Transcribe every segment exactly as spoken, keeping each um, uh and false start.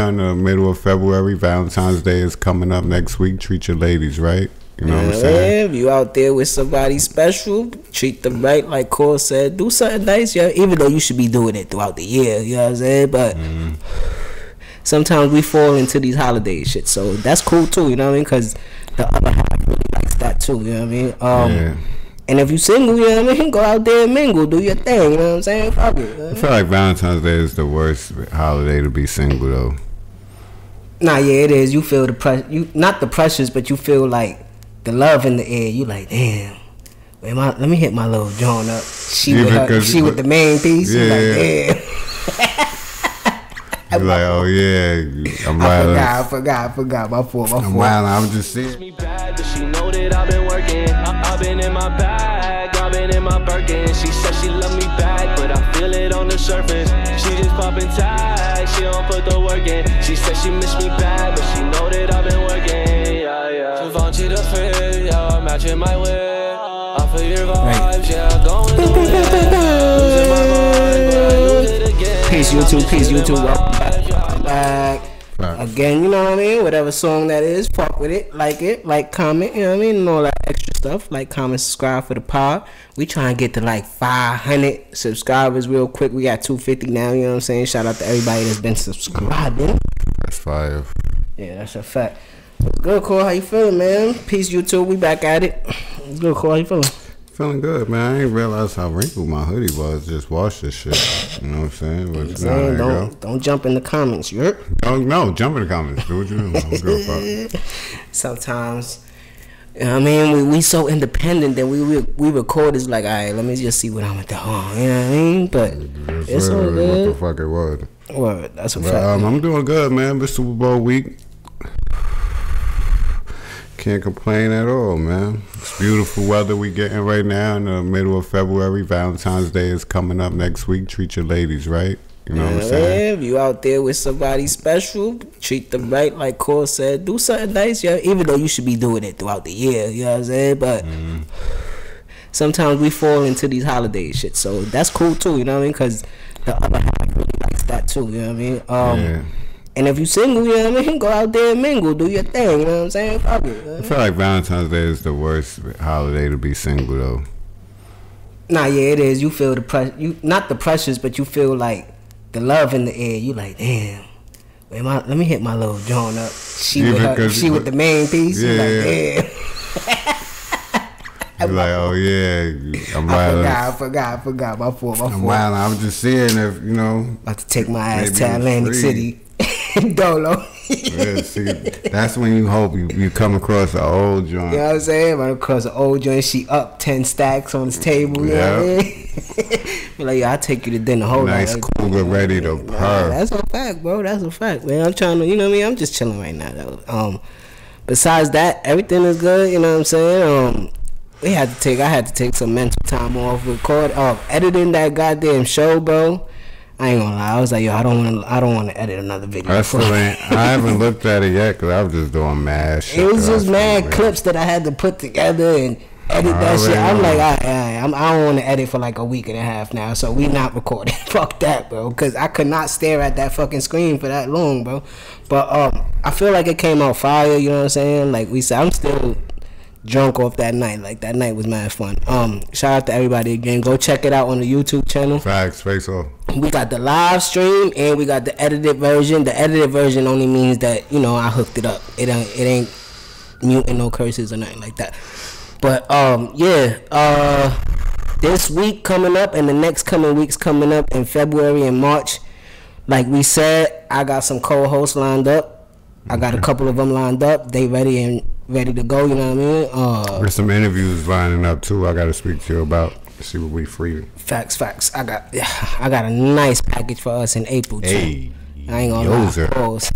In the middle of February, Valentine's Day is coming up next week. Treat your ladies right. You know yeah, what I'm saying? If you out there with somebody special, treat them right. Like Cole said, do something nice. Yeah, even though you should be doing it throughout the year. You know what I'm saying? But mm. sometimes we fall into these holiday shit. So that's cool too. You know what I mean? Because the other half really likes that too. You know what I mean? Um, yeah. And if you single, you know what I mean, go out there and mingle, do your thing, you know what I'm saying? Fuck it. You know? I feel like Valentine's Day is the worst holiday to be single, though. Nah, yeah, it is. You feel the pressure, you not the pressures, but you feel like the love in the air. You like, damn, man, my, let me hit my little joint up. She yeah, with her, she with the main piece. Yeah, you like, damn. You're like, oh yeah, I'm I forgot, I forgot, I forgot. My fault, my fault. I'm wild. I'm just saying. Me bad, but she know that I've been working. I- I've been in my bag, I've been in my Birkin. She said she love me back, but I feel it on the surface. She just popping tags, she don't put the work in. She said she miss me bad, but she know that I've been working. Yeah, yeah. Je vends de free, yeah, I'm matching my way. I feel your vibes, yeah, going through it. Losing my mind, but I lose it again. Peace, YouTube, peace, YouTube. Welcome back. Welcome back. Right. Again, you know what I mean? Whatever song that is, fuck with it, like it, like, comment, you know what I mean? And all that extra stuff, like, comment, subscribe for the pod. We trying to get to like five hundred subscribers real quick. We got two fifty now, you know what I'm saying? Shout out to everybody that's been subscribing. That's five. Yeah, that's a fact. Good, Cole. How you feeling, man? Peace, YouTube. We back at it. Good, Cole. How you feeling? Feeling good, man. I didn't realize how wrinkled my hoodie was. Just wash this shit. You know what I'm saying? But, I'm saying no, don't, don't jump in the comments, you heard? Oh, no, jump in the comments. Do what you do. Sometimes, you know what I mean? We we so independent that we we, we record is like, all right, let me just see what I'm at the home. You know what I mean? But it's, it's all good. What the fuck it was. Well, that's a but, fact. Um, I'm doing good, man. It's Super Bowl week. Can't complain at all, man. It's beautiful weather we getting right now in the middle of February. Valentine's Day is coming up next week. Treat your ladies right. You know yeah, what I'm saying? If you out there with somebody special, treat them right. Like Cole said, do something nice. Yeah, even though you should be doing it throughout the year. You know what I'm saying? But mm. sometimes we fall into these holiday shit. So that's cool too. You know what I mean? Because the other half really likes that too. You know what I mean? Um, yeah. And if you single, you know what I mean, go out there and mingle, do your thing, you know what I'm saying? Fuck it. You know? I feel like Valentine's Day is the worst holiday to be single, though. Nah, yeah, it is. You feel the pressure, you not the pressures, but you feel like the love in the air. You like, damn, man, my, let me hit my little joint up. She yeah, with her, she with the main piece. Yeah, you like, damn. You're like, oh yeah, I'm I forgot, I forgot, I forgot. My fault, my fault. I'm wild. I'm just saying if you know. About to take my ass to Atlantic City. Dolo. Yeah, see, that's when you hope you, you come across an old joint. You know what I'm saying? Run across an old joint. She up ten stacks on his table. You yeah. know what I mean? You're like, yeah, I'll take you to dinner. Hold nice, on. Nice, cool, but ready to nah, purr. That's a fact, bro. That's a fact, man. I'm trying to, you know what I mean? I'm just chilling right now, though. Um, besides that, everything is good. You know what I'm saying? Um, we had to take, I had to take some mental time off, record, uh, editing that goddamn show, bro. I ain't gonna lie. I was like, yo, I don't want to. I don't want to edit another video. I still ain't. I haven't looked at it yet because I was just doing mad shit. It was just mad clips that I had to put together and edit that shit. I'm like, all right, all right, I'm, I don't want to edit for like a week and a half now, so we not recording. Fuck that, bro. Because I could not stare at that fucking screen for that long, bro. But um, I feel like it came out fire. You know what I'm saying? Like we said, I'm still drunk off that night. Like that night was mad fun. Um, shout out to everybody again. Go check it out on the YouTube channel. Facts, face off. We got the live stream and we got the edited version. The edited version only means that, you know, I hooked it up. It ain't it ain't muting no curses or nothing like that. But um, yeah, uh, this week coming up and the next coming weeks coming up in February and March, like we said, I got some co-hosts lined up. I got a couple of them lined up. They ready and ready to go. You know what I mean? Uh, There's some interviews lining up too. I got to speak to you about. See what we free. Facts, facts. I got, I got a nice package for us in April too. Hey, I ain't gonna lie. Pause.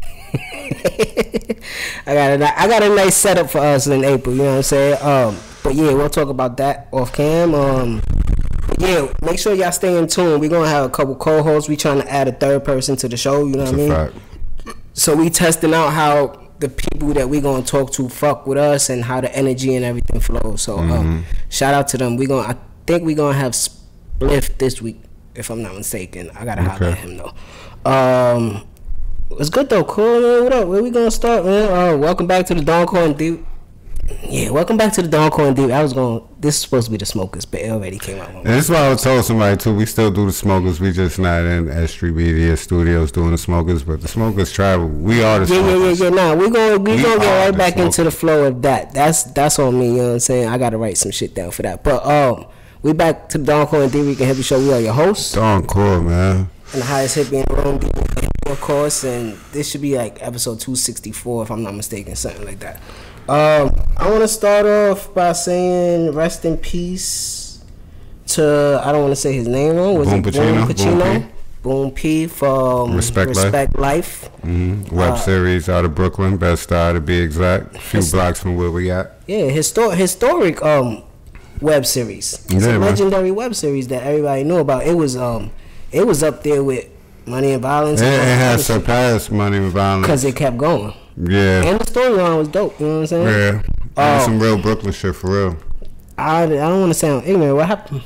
I got a, I got a nice setup for us in April. You know what I'm saying? Um, but yeah, we'll talk about that off cam. Um, yeah, make sure y'all stay in tune. We're gonna have a couple co-hosts. We trying to add a third person to the show. You know That's what I mean? Fact. So we testing out how the people that we gonna talk to fuck with us and how the energy and everything flows. So mm-hmm. um, shout out to them. We gonna. I think we gonna have Spliff this week, if I'm not mistaken. I gotta okay. holler at him though. Um, It's good though, cool man. What up? Where we gonna start, man? Uh, welcome back to the Don Corn Deep. Yeah, welcome back to the Don Corn Deep. I was going. This is supposed to be the Smokers, but it already came out. And that's why I told somebody too. We still do the Smokers. We just not in S three Media Studios doing the Smokers, but the Smokers travel. We are the yeah, Smokers. Yeah, yeah, yeah. Nah, we gonna we, we gonna get right back smokers. into the flow of that. That's that's on me. You know what I'm saying? I gotta write some shit down for that. But um, we back to the Don Corn Deep. We can help you show. We are your hosts. Don Corn, man. And the highest hit being Rome, of course. And this should be like episode two sixty-four, if I'm not mistaken, something like that. Um, I want to start off by saying rest in peace to, I don't want to say his name wrong. Was Boom it Pacino? Boom Pacino? Boom P. Boom P from Respect, Respect Life. Life. Mm-hmm. Web Uh, series out of Brooklyn, Best Star to be exact. A few blocks from where we at. Yeah, histor- historic um web series. It's Yeah, a man. legendary web series that everybody knew about. It was um, it was up there with Money and Violence. It, it has surpassed Money and Violence. Because it kept going. Yeah. And the storyline was dope, you know what I'm saying? Yeah. Oh. That's some real Brooklyn shit for real. I, I don't want to sound ignorant. What happened?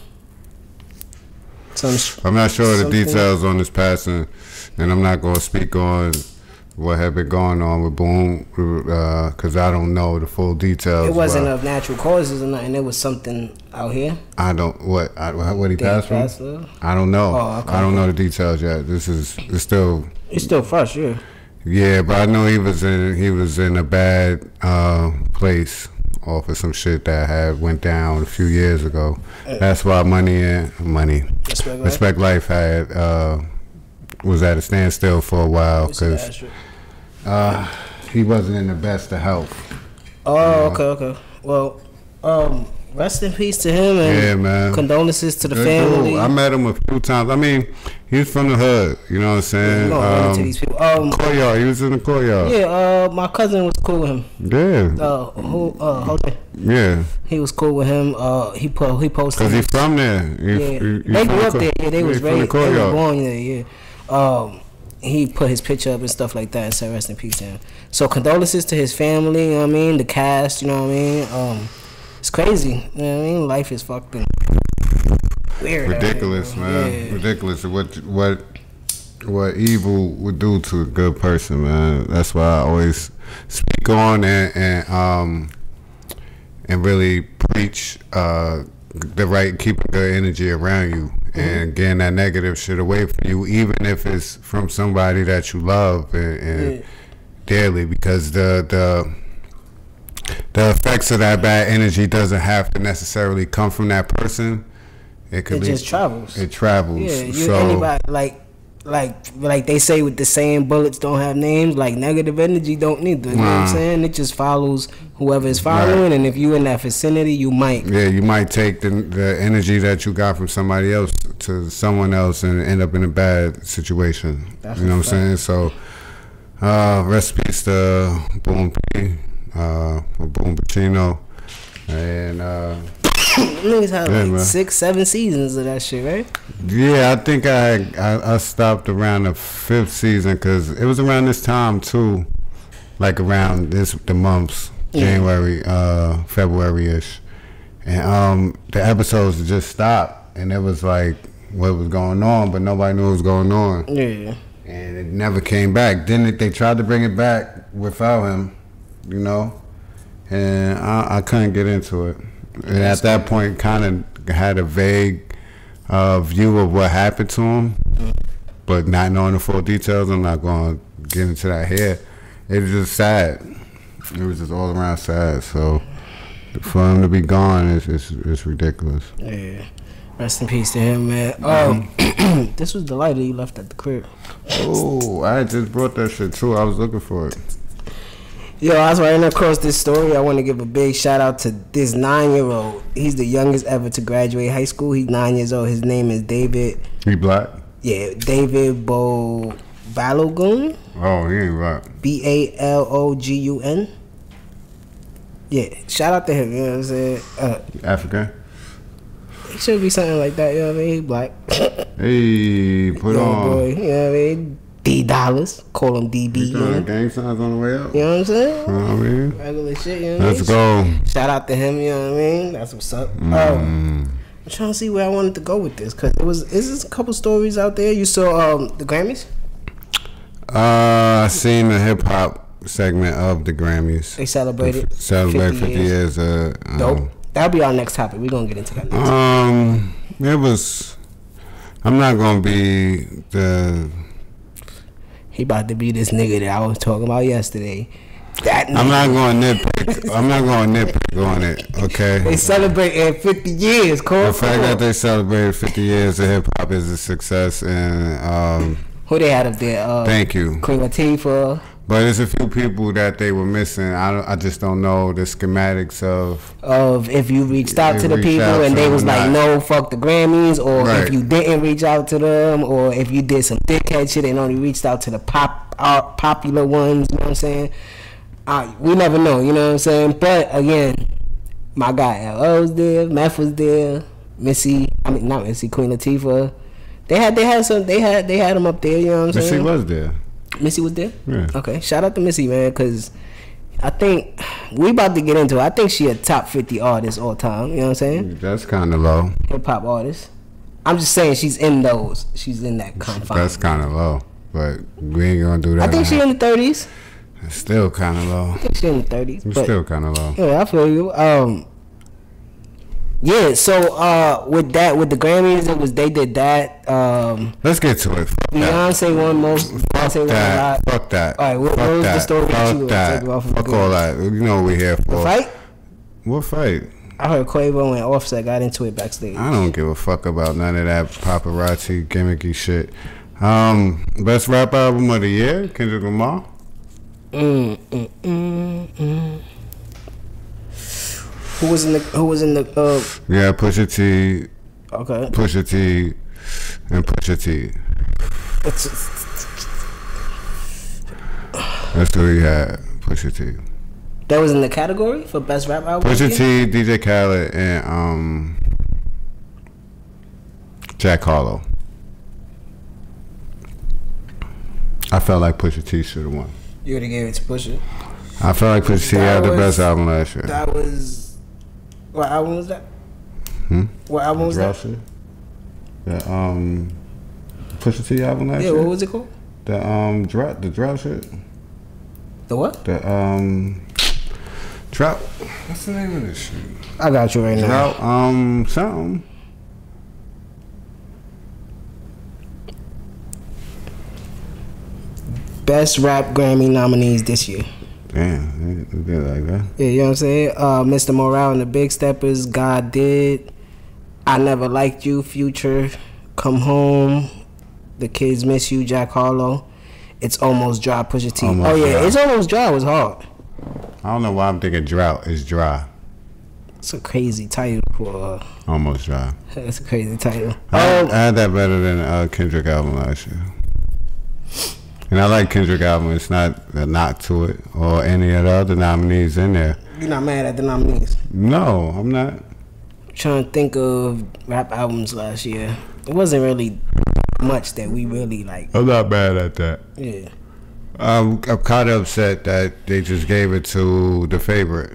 Some, I'm not sure of the something- details on this passing, and I'm not going to speak on what had been going on with Boom, because uh, I don't know the full details. It wasn't but of natural causes or nothing. It was something out here. I don't what I, what he Did he passed from. pass through? I don't know. Oh, okay. I don't know the details yet. This is it's still It's still fresh, yeah. yeah, but I know he was in he was in a bad uh, place off of some shit that had went down a few years ago. That's why money and money Respect Life? Respect Life had uh, was at a standstill for a while because uh, he wasn't in the best of health. Oh, okay, okay. Well, um, rest in peace to him and Yeah, man. condolences to the Good family. dude. I met him a few times. I mean, he's from the hood. You know what I'm saying? You know, um, to these people. Um, courtyard. He was in the courtyard. yeah, uh, my cousin was cool with him. Yeah. Uh, who? Uh, hold on. Yeah. He was cool with him. Uh, he put he posted. Cause he's from there. He, Yeah, he, he they from grew the up co- there. Yeah, they yeah, was he from the raised. They were courtyard. born there. Yeah. Um, he put his picture up and stuff like that and said rest in peace to him. So condolences to his family. You know what I mean? The cast. You know what I mean? Um, it's crazy. You know what I mean? Life is fucking weird. Ridiculous, out here, man. Yeah. Ridiculous. What what what evil would do to a good person, man. That's why I always speak on and, and um and really preach uh the right, keeping good energy around you and getting that negative shit away from you, even if it's from somebody that you love and, and Yeah. dearly, because the the the effects of that bad energy doesn't have to necessarily come from that person. It could It be, just travels. It travels. Yeah, you so anybody like like like they say with the saying bullets don't have names, like negative energy don't neither. You know what I'm Nah. saying? It just follows whoever is following, Right. and if you in that vicinity, you might. yeah, you might take the the energy that you got from somebody else to someone else and end up in a bad situation. That's you know a what I'm saying? So, uh, rest in peace to Boom P, uh, or Boom Pacino, and uh, Niggas had Yeah, like man. six, seven seasons of that shit, right? yeah, I think I I, I stopped around the fifth season because it was around this time too, like around this the months Yeah. January, uh, February ish, and um, the episodes just stopped, and it was like what was going on, but nobody knew what was going on, Yeah. and it never came back. Then it, they tried to bring it back without him, you know, and I, I couldn't get into it. And at that point, kind of had a vague uh, view of what happened to him, but not knowing the full details. I'm not going to get into that here. It was just sad. It was just all around sad. So for him to be gone is it's, it's ridiculous. Yeah. Rest in peace to him, man. Um, this was the lighter you left at the crib. Oh, I just brought that shit too. I was looking for it. Yo, I was writing across this story. I want to give a big shout out to this nine-year-old. He's the youngest ever to graduate high school. He's nine years old. His name is David. He black? Yeah, David Bo Balogun. Oh, he ain't black. B A L O G U N. Yeah, shout out to him. You know what I'm saying? Uh, African? it should be something like that. You know what I mean? He black. Hey, put Young on. boy. You know what I mean? D Dollars. Call him D B. You You throwing know? gang signs on the way out? You know what I'm saying? You know what I mean? Regular shit. You know what Let's I mean? go. Shout out to him, you know what I mean? That's what's up. Um, Mm. I'm trying to see where I wanted to go with this because it was. Is this a couple stories out there? You saw um, the Grammys? Uh, I seen the hip hop segment of the Grammys. They celebrated Celebrate fifty, fifty years. years uh, um, Dope. That'll be our next topic. We're gonna get into that next. Um, it was. I'm not gonna be the. He about to be this nigga that I was talking about yesterday. That nigga. I'm not going to nitpick. I'm not going to nitpick on it. Okay. They celebrating fifty years. Cole. The fact that they celebrated fifty years of hip hop is a success, and um, who they had up there? Uh, thank you, Queen Latifah. But there's a few people that they were missing. I don't, I just don't know the schematics of of if you reached out to the reached people out and to they them was or like, not. no, fuck the Grammys, or Right. if you didn't reach out to them, or if you did some dickhead shit and only reached out to the pop uh, popular ones. You know what I'm saying? Uh, we never know. You know what I'm saying? But again, my guy L O was there, Meth was there, Missy. I mean, not Missy, Queen Latifah. They had they had some they had they had them up there. You know what I'm Missy saying? was there. Missy was there? Yeah. Okay, shout out to Missy, man, because I think we about to get into it. I think she a top fifty artist all time. You know what I'm saying? That's kind of low. Hip hop artist. I'm just saying she's in those. She's in that confine. That's kind of low, but we ain't gonna do that. I think she in the thirties. It's still kind of low. I think she in the thirties. It's But still kind of low. yeah, I feel you. Um, yeah. So uh, with that, with the Grammys, it was they did that. Um, Let's get to it. Fuck that. Beyonce won most. Beyonce won a That. lot. Fuck that. All right, what- Fuck what was the that. story that Fuck you that. took off of Fuck the all that. You know what we here for. The fight. What fight? I heard Quavo and Offset got into it backstage. I don't give a fuck about none of that paparazzi gimmicky shit. Um, best rap album of the year, Kendrick Lamar. Mm, mm, mm, mm. Who was in the? Who was in the? Uh, Yeah, Pusha T, okay. Pusha T, and Pusha T. It's, That's who he had, Pusha T. that was in the category for best rap album. Pusha T, D J Khaled, and um, Jack Harlow. I felt like Pusha T should have won. You would have gave it to Pusha. I felt like Pusha T That had the was- best album last year. That was. What album was that? Hmm? What album was that? Shit? The um, Pusha T album last Yeah, year. what was it called? The um, drought, the drought shit. The what? The um, drought. What's the name of this shit? I got you right now. Drought. Um, something. Best rap Grammy nominees this year. Damn, they did like that. Yeah, you know what I'm saying? Uh, Mister Morale and the Big Steppers, God Did, I Never Liked You, Future, Come Home, The Kids Miss You, Jack Harlow, It's Almost Dry, Pusha T. Almost oh yeah, Dry. It's Almost Dry was hard. I don't know why I'm thinking drought is dry. It's a crazy title for. Uh, Almost dry. it's a crazy title. I, Um, I had that better than uh, Kendrick album last year. And I like Kendrick album. It's not a knock to it or any of the other nominees in there. you're not mad at the nominees? No, I'm not. I'm trying to think of rap albums last year. It wasn't really much that we really like. I'm not mad at that. Yeah. Um, I'm kind of upset that they just gave it to The Favorite.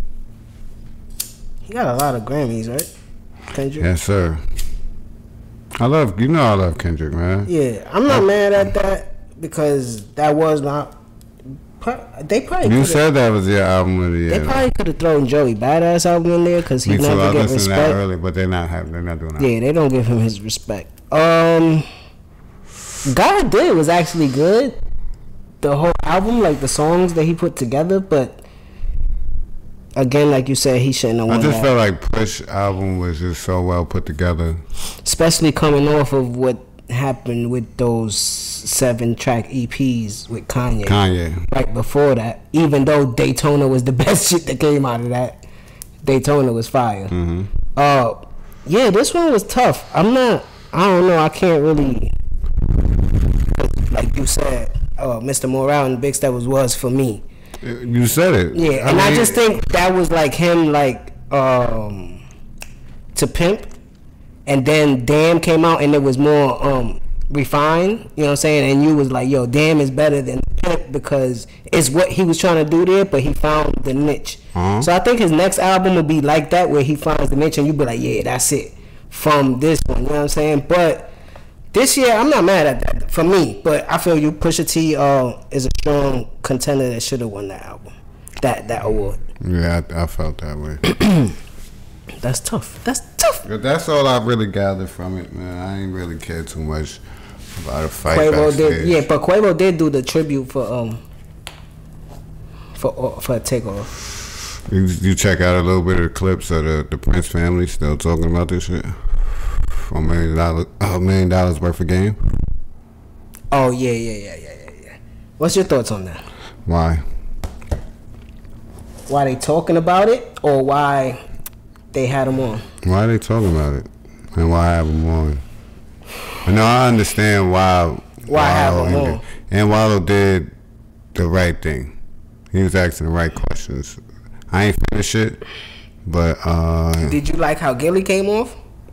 He got a lot of Grammys, right? Kendrick? Yes, sir. I love, you know I love Kendrick, man. Yeah, I'm not mad at that because that was not. They probably You could've- said that was your album of the year. they probably could have thrown Joey Badass album in there because he Me too. never I get listened to that respect. early, but they're not having, they're not doing that. Yeah, they don't give him his respect. Um, God Did was actually good. The whole album, like the songs that he put together, but again, like you said, he shouldn't have I won just that. felt like Push album was just so well put together. Especially coming off of what happened with those seven track E Ps with Kanye. Kanye. Right before that, even though Daytona was the best shit that came out of that, Daytona was fire. Mm-hmm. Uh, yeah, this one was tough. I'm not. I don't know. I can't really. Like you said, uh, Mister Morale and Big Steppers was for me. You said it. Yeah, I and I mean, just think that was like him, like um, to Pimp, and then Damn came out and it was more um refined. You know what I'm saying? And you was like, yo, Damn is better than Pimp because it's what he was trying to do there, but he found the niche. Uh-huh. So I think his next album would be like that, where he finds the niche and you be like, yeah, that's it from this one. You know what I'm saying? But This year, I'm not mad at that for me, but I feel you Pusha T uh, is a strong contender that should have won that album, that that award. Yeah, I, I felt that way. That's tough. That's tough. But that's all I really gathered from it, man. I ain't really care too much about a fight. Quavo backstage. did, yeah, but Quavo did do the tribute for um for for a takeoff. You, you check out a little bit of the clips of the, the Prince family still talking about this shit. For a million dollars, a million dollars worth of game. Oh yeah, yeah, yeah, yeah, yeah, yeah. What's your thoughts on that? Why? Why they talking about it, or why they had him on? Why are they talking about it, and why have him on? I know I understand why. Why have him on? And Wallow did the right thing. He was asking the right questions. I ain't finished it, but uh, did you like how Gilly came off?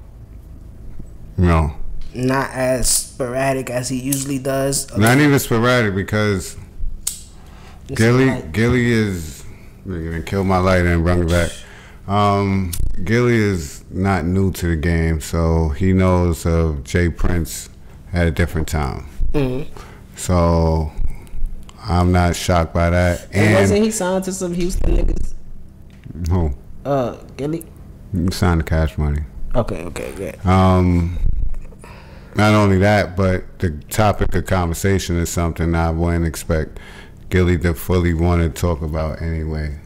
No. Not as sporadic as he usually does. Not even sporadic, because It's Gilly like- Gilly is gonna kill my light and bring it back. Um, Gilly is not new to the game, so he knows of Jay Prince at a different time. Mhm. So I'm not shocked by that. And And wasn't he signed to some Houston niggas? who? Uh, Gilly. Signed the Cash Money. Okay, okay, good. Um, not only that, but the topic of conversation is something I wouldn't expect Gilly to fully want to talk about anyway.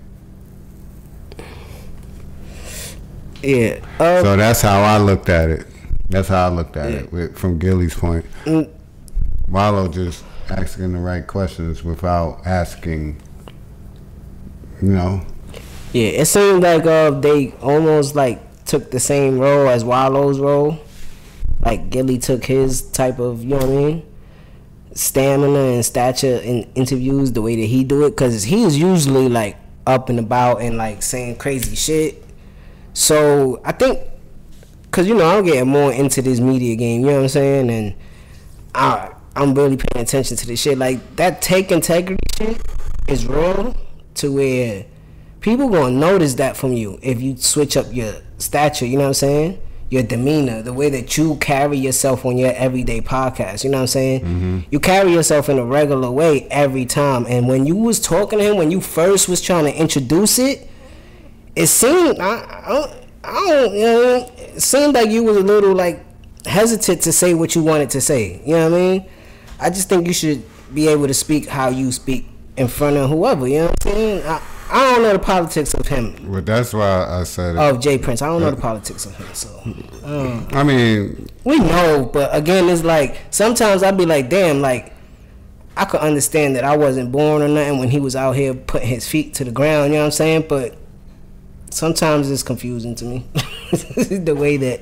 Yeah. Um, So that's how I looked at it. That's how I looked at Yeah. it with, from Gilly's point. mm, Wallow just asking the right questions without asking, you know. yeah, it seemed like uh, they almost like took the same role as Wallow's role. Like Gilly took his type of, you know what I mean, stamina and stature in interviews the way that he do it, because he's usually like up and about and like saying crazy shit. So I think, cause you know I'm getting more into this media game, you know what I'm saying, and I I'm really paying attention to this shit. Like that take integrity shit is real, to where people gonna notice that from you if you switch up your stature, you know what I'm saying, your demeanor, the way that you carry yourself on your everyday podcast, you know what I'm saying. Mm-hmm. You carry yourself in a regular way every time, and when you was talking to him, when you first was trying to introduce it, it seemed I, I, don't, I don't you know, it seemed like you was a little like hesitant to say what you wanted to say, you know what I mean. I just think you should be able to speak how you speak in front of whoever, you know what I'm saying. I, I don't know the politics of him, But that's why I said it. of Jay Prince. I don't know the politics of him, so um, I mean, we know. But again, it's like sometimes I'd be like, damn, like I could understand that I wasn't born or nothing when he was out here putting his feet to the ground, you know what I'm saying. But sometimes it's confusing to me the way that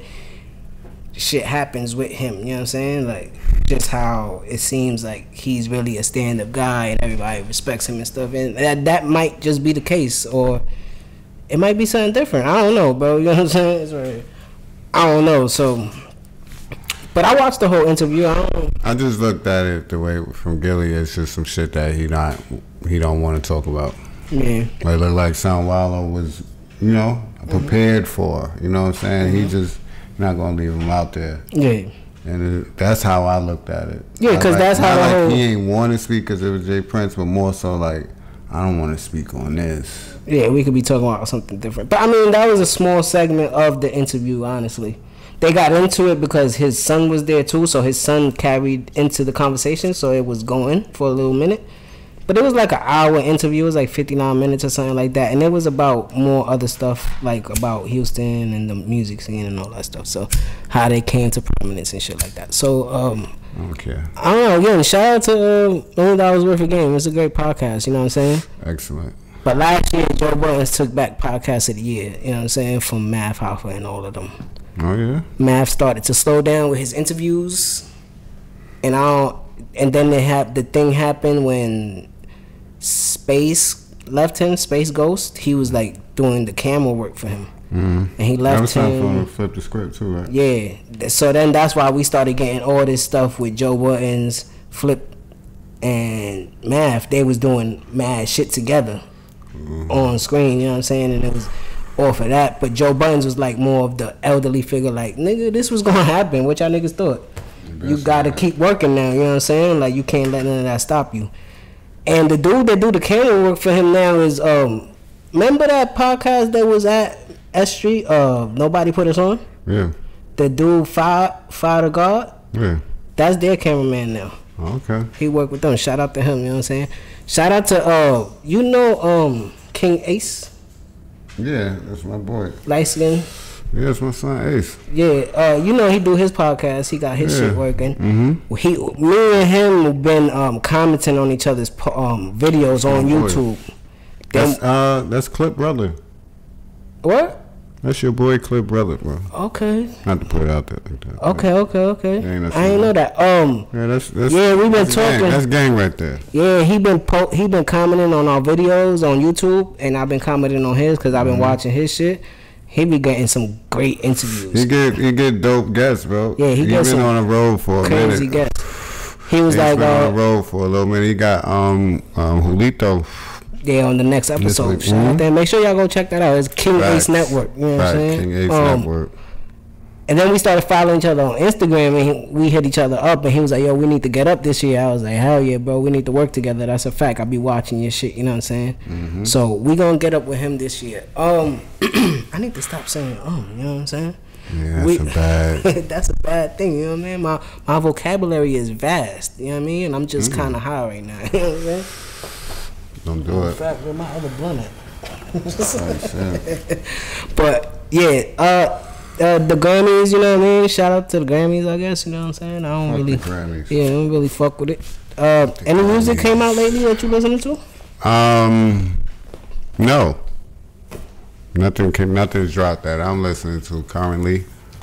shit happens with him, you know what I'm saying, like just how it seems like he's really a stand-up guy and everybody respects him and stuff, and that, that might just be the case, or it might be something different. I don't know, bro, you know what I'm saying. It's right. I don't know. So but I watched the whole interview. I don't I just looked at it the way from Gilly. It's just some shit that he not he don't want to talk about. yeah Like look like Son Wallow was, you know, prepared mm-hmm. for. You know what I'm saying? Mm-hmm. He just not gonna leave him out there. yeah And it, that's how I looked at it. Yeah, because like, that's how the like whole... he ain't want to speak because it was Jay Prince, but more so like, I don't want to speak on this. Yeah, we could be talking about something different. But I mean, that was a small segment of the interview, honestly. They got into it because his son was there too, so his son carried into the conversation, so it was going for a little minute. But it was like an hour interview. It was like fifty-nine minutes or something like that. And it was about more other stuff, like about Houston and the music scene and all that stuff. So how they came to prominence and shit like that. So, um... Okay. I don't know. Again, shout out to uh, Million Dollars Worth of Game. It's a great podcast, you know what I'm saying? Excellent. But last year, Joe Budden took back Podcast of the Year, you know what I'm saying, from Math Hoffa and all of them. Oh, yeah? Math started to slow down with his interviews. And I don't... And then they have the thing happened when Space left him, Space Ghost. He was like doing the camera work for him. Mm-hmm. And he left that was him. time for him to flip the script too, right? Yeah. So then that's why we started getting all this stuff with Joe Budden's Flip and Math. They was doing mad shit together mm-hmm. on screen, you know what I'm saying? And it was off of that. But Joe Budden was like more of the elderly figure, like, nigga, this was gonna happen. What y'all niggas thought? you gotta keep working now. You know what I'm saying? Like you can't let none of that stop you. And the dude that do the camera work for him now is um. Remember that podcast that was at S Street? Uh, Nobody Put Us On. Yeah. The dude Fire Fire the God. Yeah. That's their cameraman now. Okay. He worked with them. Shout out to him. You know what I'm saying? Shout out to uh, you know um King Ace. Yeah, that's my boy. Light skin. Yeah, that's my son Ace. Yeah, uh, you know he do his podcast. He got his Yeah. shit working. Mm-hmm. He, me and him have been um commenting on each other's po- um videos on Oh, boy. YouTube. That's uh, that's Clip Brother. What? That's your boy Clip Brother, bro. Okay. Not to put it out there like that. Okay, okay, okay. Ain't no I ain't know that. Um, Yeah, that's that's. Yeah, we been that's gang. talking. That's gang right there. yeah, he been po- he been commenting on our videos on YouTube, and I've been commenting on his because I've been Mm-hmm. watching his shit. He be getting some great interviews. He get he get dope guests, bro. Yeah, he he gets been some on the road for a Crazy minute. guest. He was He's like, been on the uh, road for a little minute. He got um um Julito. yeah, on the next episode. week. Shout out Mhm. there. Make sure y'all go check that out. It's King Facts. Ace Network. You know what I'm Right, saying? King Ace Um, Network. And then we started following each other on Instagram, and he, we hit each other up, and he was like, yo, we need to get up this year. I was like, hell yeah, bro, we need to work together. That's a fact. I'll be watching your shit, you know what I'm saying? Mm-hmm. So we gonna get up with him this year. Um, I need to stop saying um, you know what I'm saying? Yeah, that's we- a bad. That's a bad thing, you know what I mean? My my vocabulary is vast, you know what I mean? And I'm just Mm. kind of high right now, you know what I'm saying? Don't do In it. fact, where my other blunt at? Like, shit. But yeah, uh, uh, the Grammys, you know what I mean? Shout out to the Grammys, I guess, you know what I'm saying? I don't Fuck really, the Grammys. yeah, I don't really fuck with it. Uh, any music came out lately that you listening to? Um, no. Nothing came. Nothing's dropped that I'm listening to currently.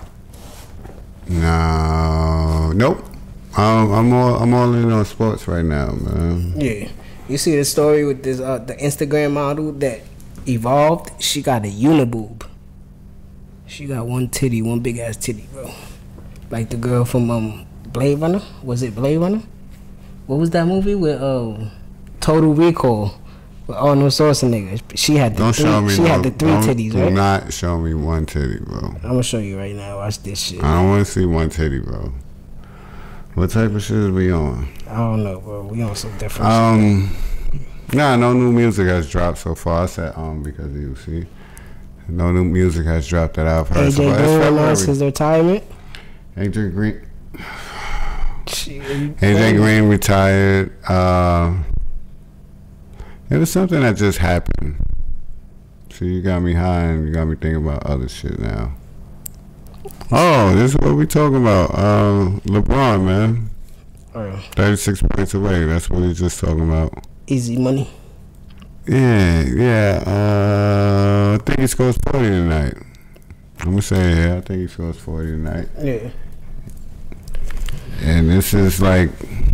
No, nope. Um, I'm all I'm all in on sports right now, man. Yeah, you see the story with this uh, the Instagram model that evolved. She got a uniboob. She got one titty, one big ass titty, bro. Like the girl from um Blade Runner. Was it Blade Runner? What was that movie with uh Total Recall with Arnold Schwarzenegger? She had the Don't three, show me. she no, had the three don't, titties, do right? not show me one titty, bro. I'm gonna show you right now. Watch this shit. I don't want to see one titty, bro. What type of shit is we on? I don't know, bro. We on some different shit. Um, nah, no new music has dropped so far. I said um because you see, no new music has dropped that I've heard. A J So far. It's Green February. announced his retirement. A J Green. Shit, A J Green retired. Uh, it was something that just happened. So you got me high and you got me thinking about other shit now. Oh, this is what we talking about. Uh, LeBron, man. Uh, thirty-six points away. That's what he's just talking about. easy money. Yeah, yeah. Uh, I think he scores forty tonight. I'm going to say it here. I think he scores forty tonight. Yeah. And this is like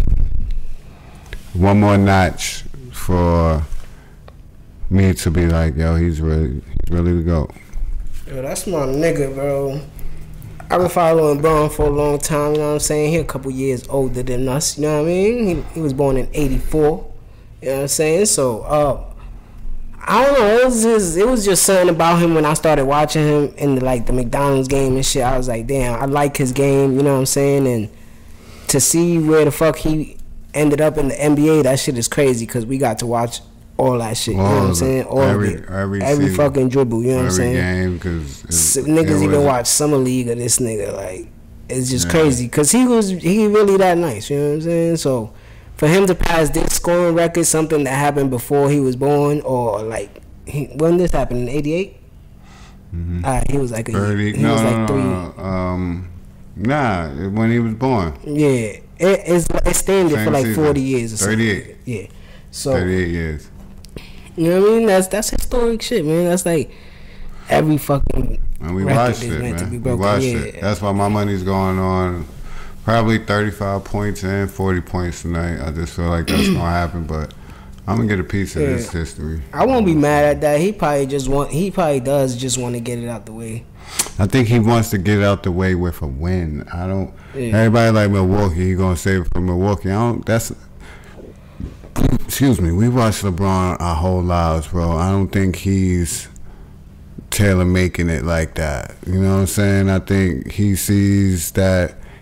one more notch for me to be like, yo, he's really, he's really to go. Yo, that's my nigga, bro. I've been following Braun for a long time, you know what I'm saying? He a couple years older than us, you know what I mean? He, he was born in eighty-four, you know what I'm saying? So, uh, I don't know, it was just, it was just something about him when I started watching him in the, like, the McDonald's game and shit. I was like, damn, I like his game, you know what I'm saying? And to see where the fuck he ended up in the N B A, that shit is crazy because we got to watch all that shit, you know All what I'm of saying? it. All Every- of it. every Every season. fucking dribble, you know what I'm Every saying? game, because S- niggas even watch summer league of this nigga. Like, it's just Yeah. crazy because he was he really that nice. You know what I'm saying? So for him to pass this scoring record, something that happened before he was born, or like he, when this happened in eighty-eight, Mm-hmm. uh, he was like a thirty. he No, was no, like no, three. no. Um, nah, when he was born. Yeah, it, it's it standing for Same like season. forty years or something. thirty-eight. Yeah. So thirty-eight years. you know what I mean? That's that's historic shit, man. That's like every fucking And we record watched is it, meant to be man. We broken. watched Yeah. it. That's why my money's going on probably thirty-five points and forty points tonight. I just feel like that's going to happen, but I'm going to get a piece of Yeah. this history. I won't be mad at that. He probably just want. He probably does just want to get it out the way. I think he wants to get out the way with a win. I don't. Yeah. Everybody like Milwaukee. He gonna save it for Milwaukee. I don't. That's. Excuse me. We watched LeBron our whole lives, bro. I don't think he's tailor making it like that. You know what I'm saying? I think he sees that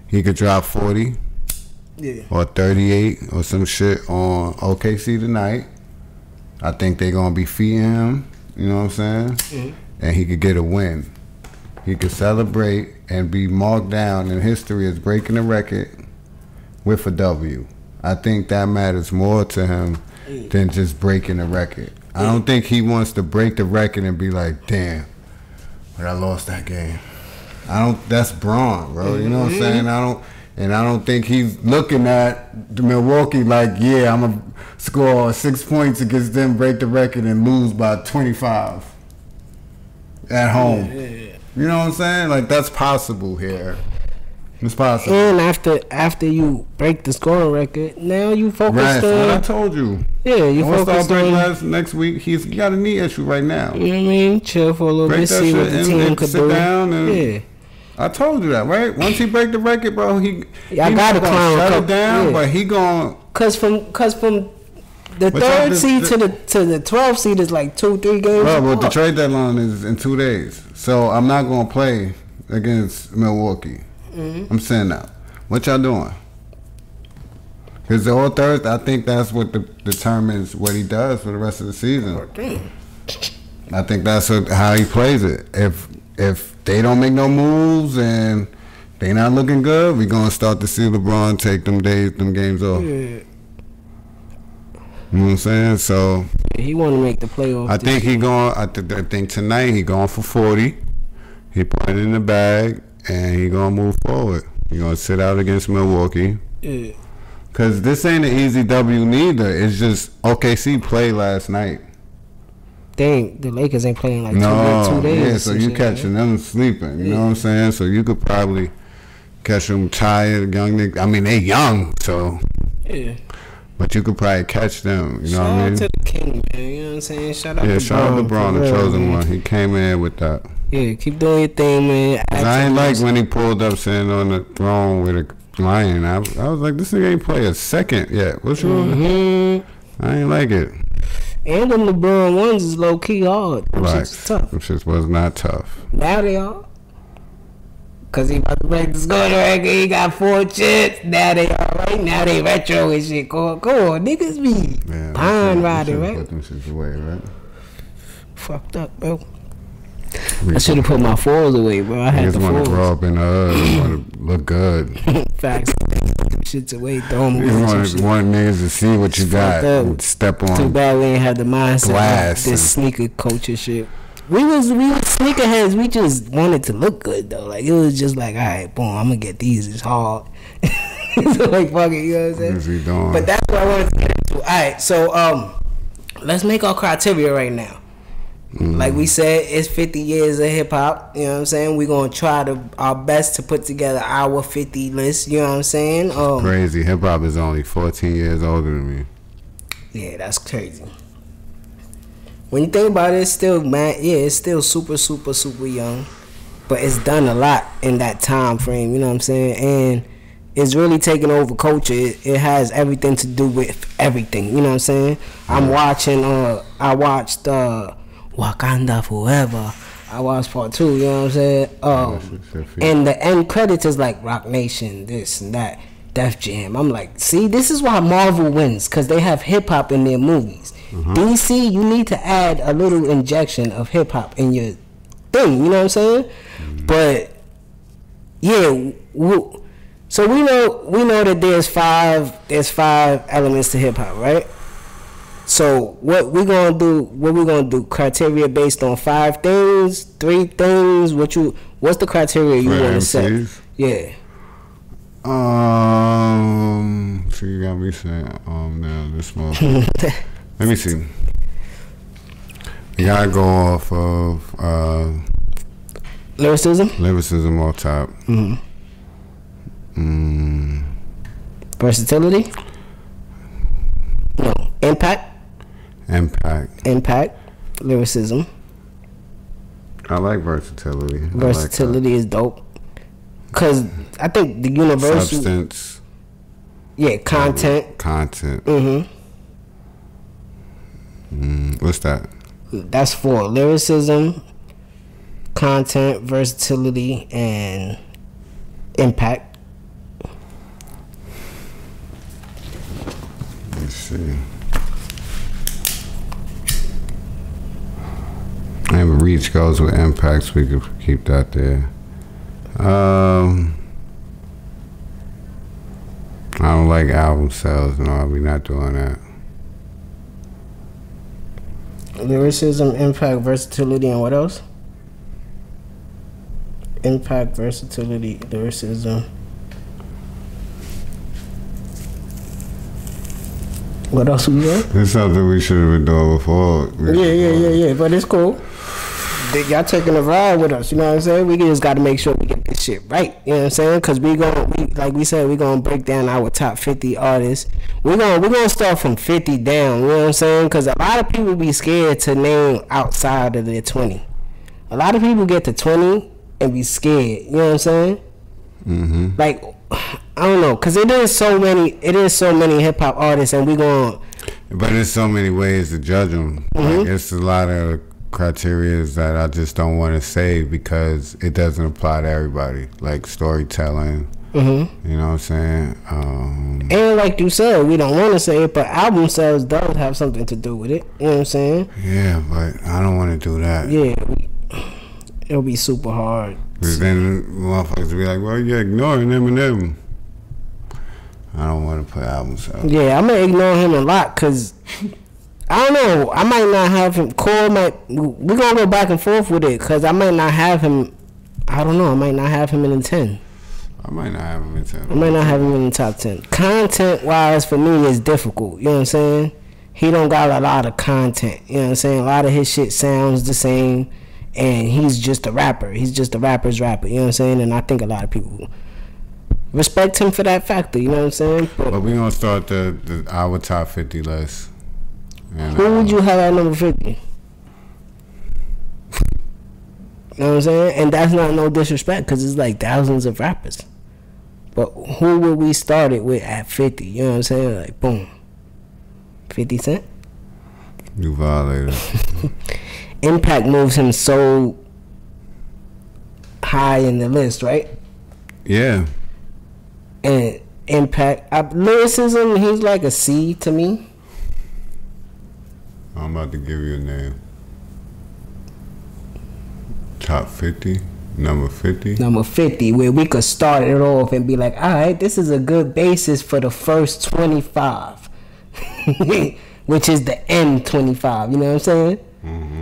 he could drop forty. Yeah. Or thirty-eight or some shit on O K C tonight. I think they're going to be feeding him, you know what I'm saying? Mm-hmm. And he could get a win. He could celebrate and be marked down in history as breaking the record with a W. I think that matters more to him mm. than just breaking the record. I don't think he wants to break the record and be like, damn, but I lost that game. I don't, that's Braun, bro, you know what I'm saying? I don't... And I don't think he's looking at the Milwaukee like, yeah, I'm going to score six points against them, break the record, and lose by twenty-five at home. Yeah, yeah, yeah. You know what I'm saying? Like, that's possible here. It's possible. And after after you break the scoring record, now you focus right, on... what I told you. Yeah, you focus on... Last, next week, he's got a knee issue right now. You know what I mean? Chill for a little break bit, see what the team could sit do. Down and, yeah. I told you that, right? Once he break the record, bro, he yeah, I he got to clown shut couple, it down, yeah. but he going cause from cause from the but third seed the, to the to the twelfth seed is like two three games. Bro, but the trade deadline is in two days, so I'm not gonna play against Milwaukee. Mm-hmm. I'm saying that. What y'all doing? Cause the whole Thursday, I think that's what the, determines what he does for the rest of the season. Okay. I think that's what, how he plays it. If if they don't make no moves and they not looking good, we gonna start to see LeBron take them days, them games off. Yeah. You know what I'm saying? So he want to make the playoffs. I think he going. I, th- I think tonight he going for forty. He put it in the bag and he gonna move forward. He gonna sit out against Milwaukee. Yeah. Cause this ain't an easy W neither. It's just O K C played last night. Dang, the Lakers ain't playing like no, two, two days. Yeah, so you catching them sleeping. You yeah. know what I'm saying? So you could probably catch them tired, young niggas. I mean, they young, so. Yeah. But you could probably catch them. You know shout what I mean? Shout out to the king, man. You know what I'm saying? Shout out yeah, to shout out to LeBron, the chosen man. one. He came in with that. Yeah, keep doing your thing, man. I ain't like when he pulled up sitting on the throne with a lion. I, I was like, this nigga ain't play a second yet. What's wrong? Mm-hmm. I ain't like it. And them LeBron ones is low key hard. Them right. shit's tough. Them shits was not tough. Now they are. Cause he about to break the scoring record. He got four chips. Now they all right. Now they retro and shit. Go on, go on, niggas be yeah, pine riding, right? Put them shits away, right? Fucked up, bro. I should have put my fours away, bro. I had the fours. Want to grow up in the hood. Want to look good. Facts. Put them shits away. Throw them away. Want, want niggas to see what you it's got. And step on. Too bad we ain't have the mindset glass of this sneaker culture shit. We was we was sneakerheads. We just wanted to look good though. Like it was just like, all right, boom, I'm gonna get these. It's hard. So like fuck it, you know what I'm saying? What's he doing? But that's what I wanted to get into. All right, so um, let's make our criteria right now. Mm. Like we said, it's fifty years of hip hop. You know what I'm saying? We're gonna try to our best to put together our fifty list. You know what I'm saying? Um, crazy. Hip hop is only fourteen years older than me. Yeah, that's crazy. When you think about it, it's still, man, yeah, it's still super, super, super young. But it's done a lot in that time frame, you know what I'm saying? And it's really taking over culture. It, it has everything to do with everything, you know what I'm saying? I'm watching, uh, I watched uh, Wakanda Forever. I watched part two, you know what I'm saying? Um, and the end credits is like Rock Nation, this and that, Def Jam. I'm like, see, this is why Marvel wins, because they have hip-hop in their movies. Mm-hmm. D C, you need to add a little injection of hip hop in your thing. You know what I'm saying? Mm-hmm. But yeah, we, so we know we know that there's five there's five elements to hip hop, right? So what we gonna do? What we gonna do? Criteria based on five things, three things. What you? What's the criteria you want to set? Yeah. Um. So you got me saying um now this month. Let me see. You gotta go off of uh, lyricism. Lyricism on top. Mm-hmm. Mm. Versatility. No. Impact. Impact. Impact. Lyricism. I like versatility. Versatility like is dope. Cause I think the universal substance. Yeah, content. Content. Mm-hmm. Mm, what's that? That's four: lyricism, content, versatility, and impact. see. And reach goes with impacts. We could keep that there. Um, I don't like album sales. No, we're not doing that. Lyricism, impact, versatility, and what else? Impact, versatility, lyricism. What else we got? It's something we should have been doing before. Yeah, yeah, yeah, yeah. But it's cool. Y'all taking a ride with us, you know what I'm saying? We just got to make sure we get this shit right, you know what I'm saying? Because we going we like we said, we going to break down our top fifty artists. We're going we gonna start from fifty down, you know what I'm saying? Because a lot of people be scared to name outside of their twenty. A lot of people get to twenty and be scared, you know what I'm saying? Mm-hmm. Like, I don't know, because it is so many, it is so many hip-hop artists, and we going to... But there's so many ways to judge them. Mm-hmm. Like, it's a lot of criteria that I just don't want to say because it doesn't apply to everybody, like storytelling. Mm-hmm. You know what I'm saying? Um, and like you said, we don't want to say it, but album sales does have something to do with it. You know what I'm saying? Yeah, but I don't want to do that. Yeah, we, it'll be super hard. Because then motherfuckers be like, well, you're ignoring Eminem. I don't want to put album sales. Yeah, I'm going to ignore him a lot because... I don't know. I might not have him. Cole might. We're going to go back and forth with it because I might not have him. I don't know. I might not have him in the ten. I might not have him in ten. I might not have him in the top ten. Content-wise, for me, is difficult. You know what I'm saying? He don't got a lot of content. You know what I'm saying? A lot of his shit sounds the same. And he's just a rapper. He's just a rapper's rapper. You know what I'm saying? And I think a lot of people respect him for that factor. You know what I'm saying? But, but we're going to start the, the our top fifty list. And, who uh, would you have at number fifty? You know what I'm saying? And that's not no disrespect because it's like thousands of rappers. But who would we start it with at fifty? You know what I'm saying? Like, boom. fifty Cent? You violated. Impact moves him so high in the list, right? Yeah. And Impact, uh, lyricism, he's like a C to me. I'm about to give you a name. Top fifty, number fifty. Number fifty, where we could start it off and be like, all right, this is a good basis for the first twenty-five, which is the end twenty-five. You know what I'm saying? Mm-hmm.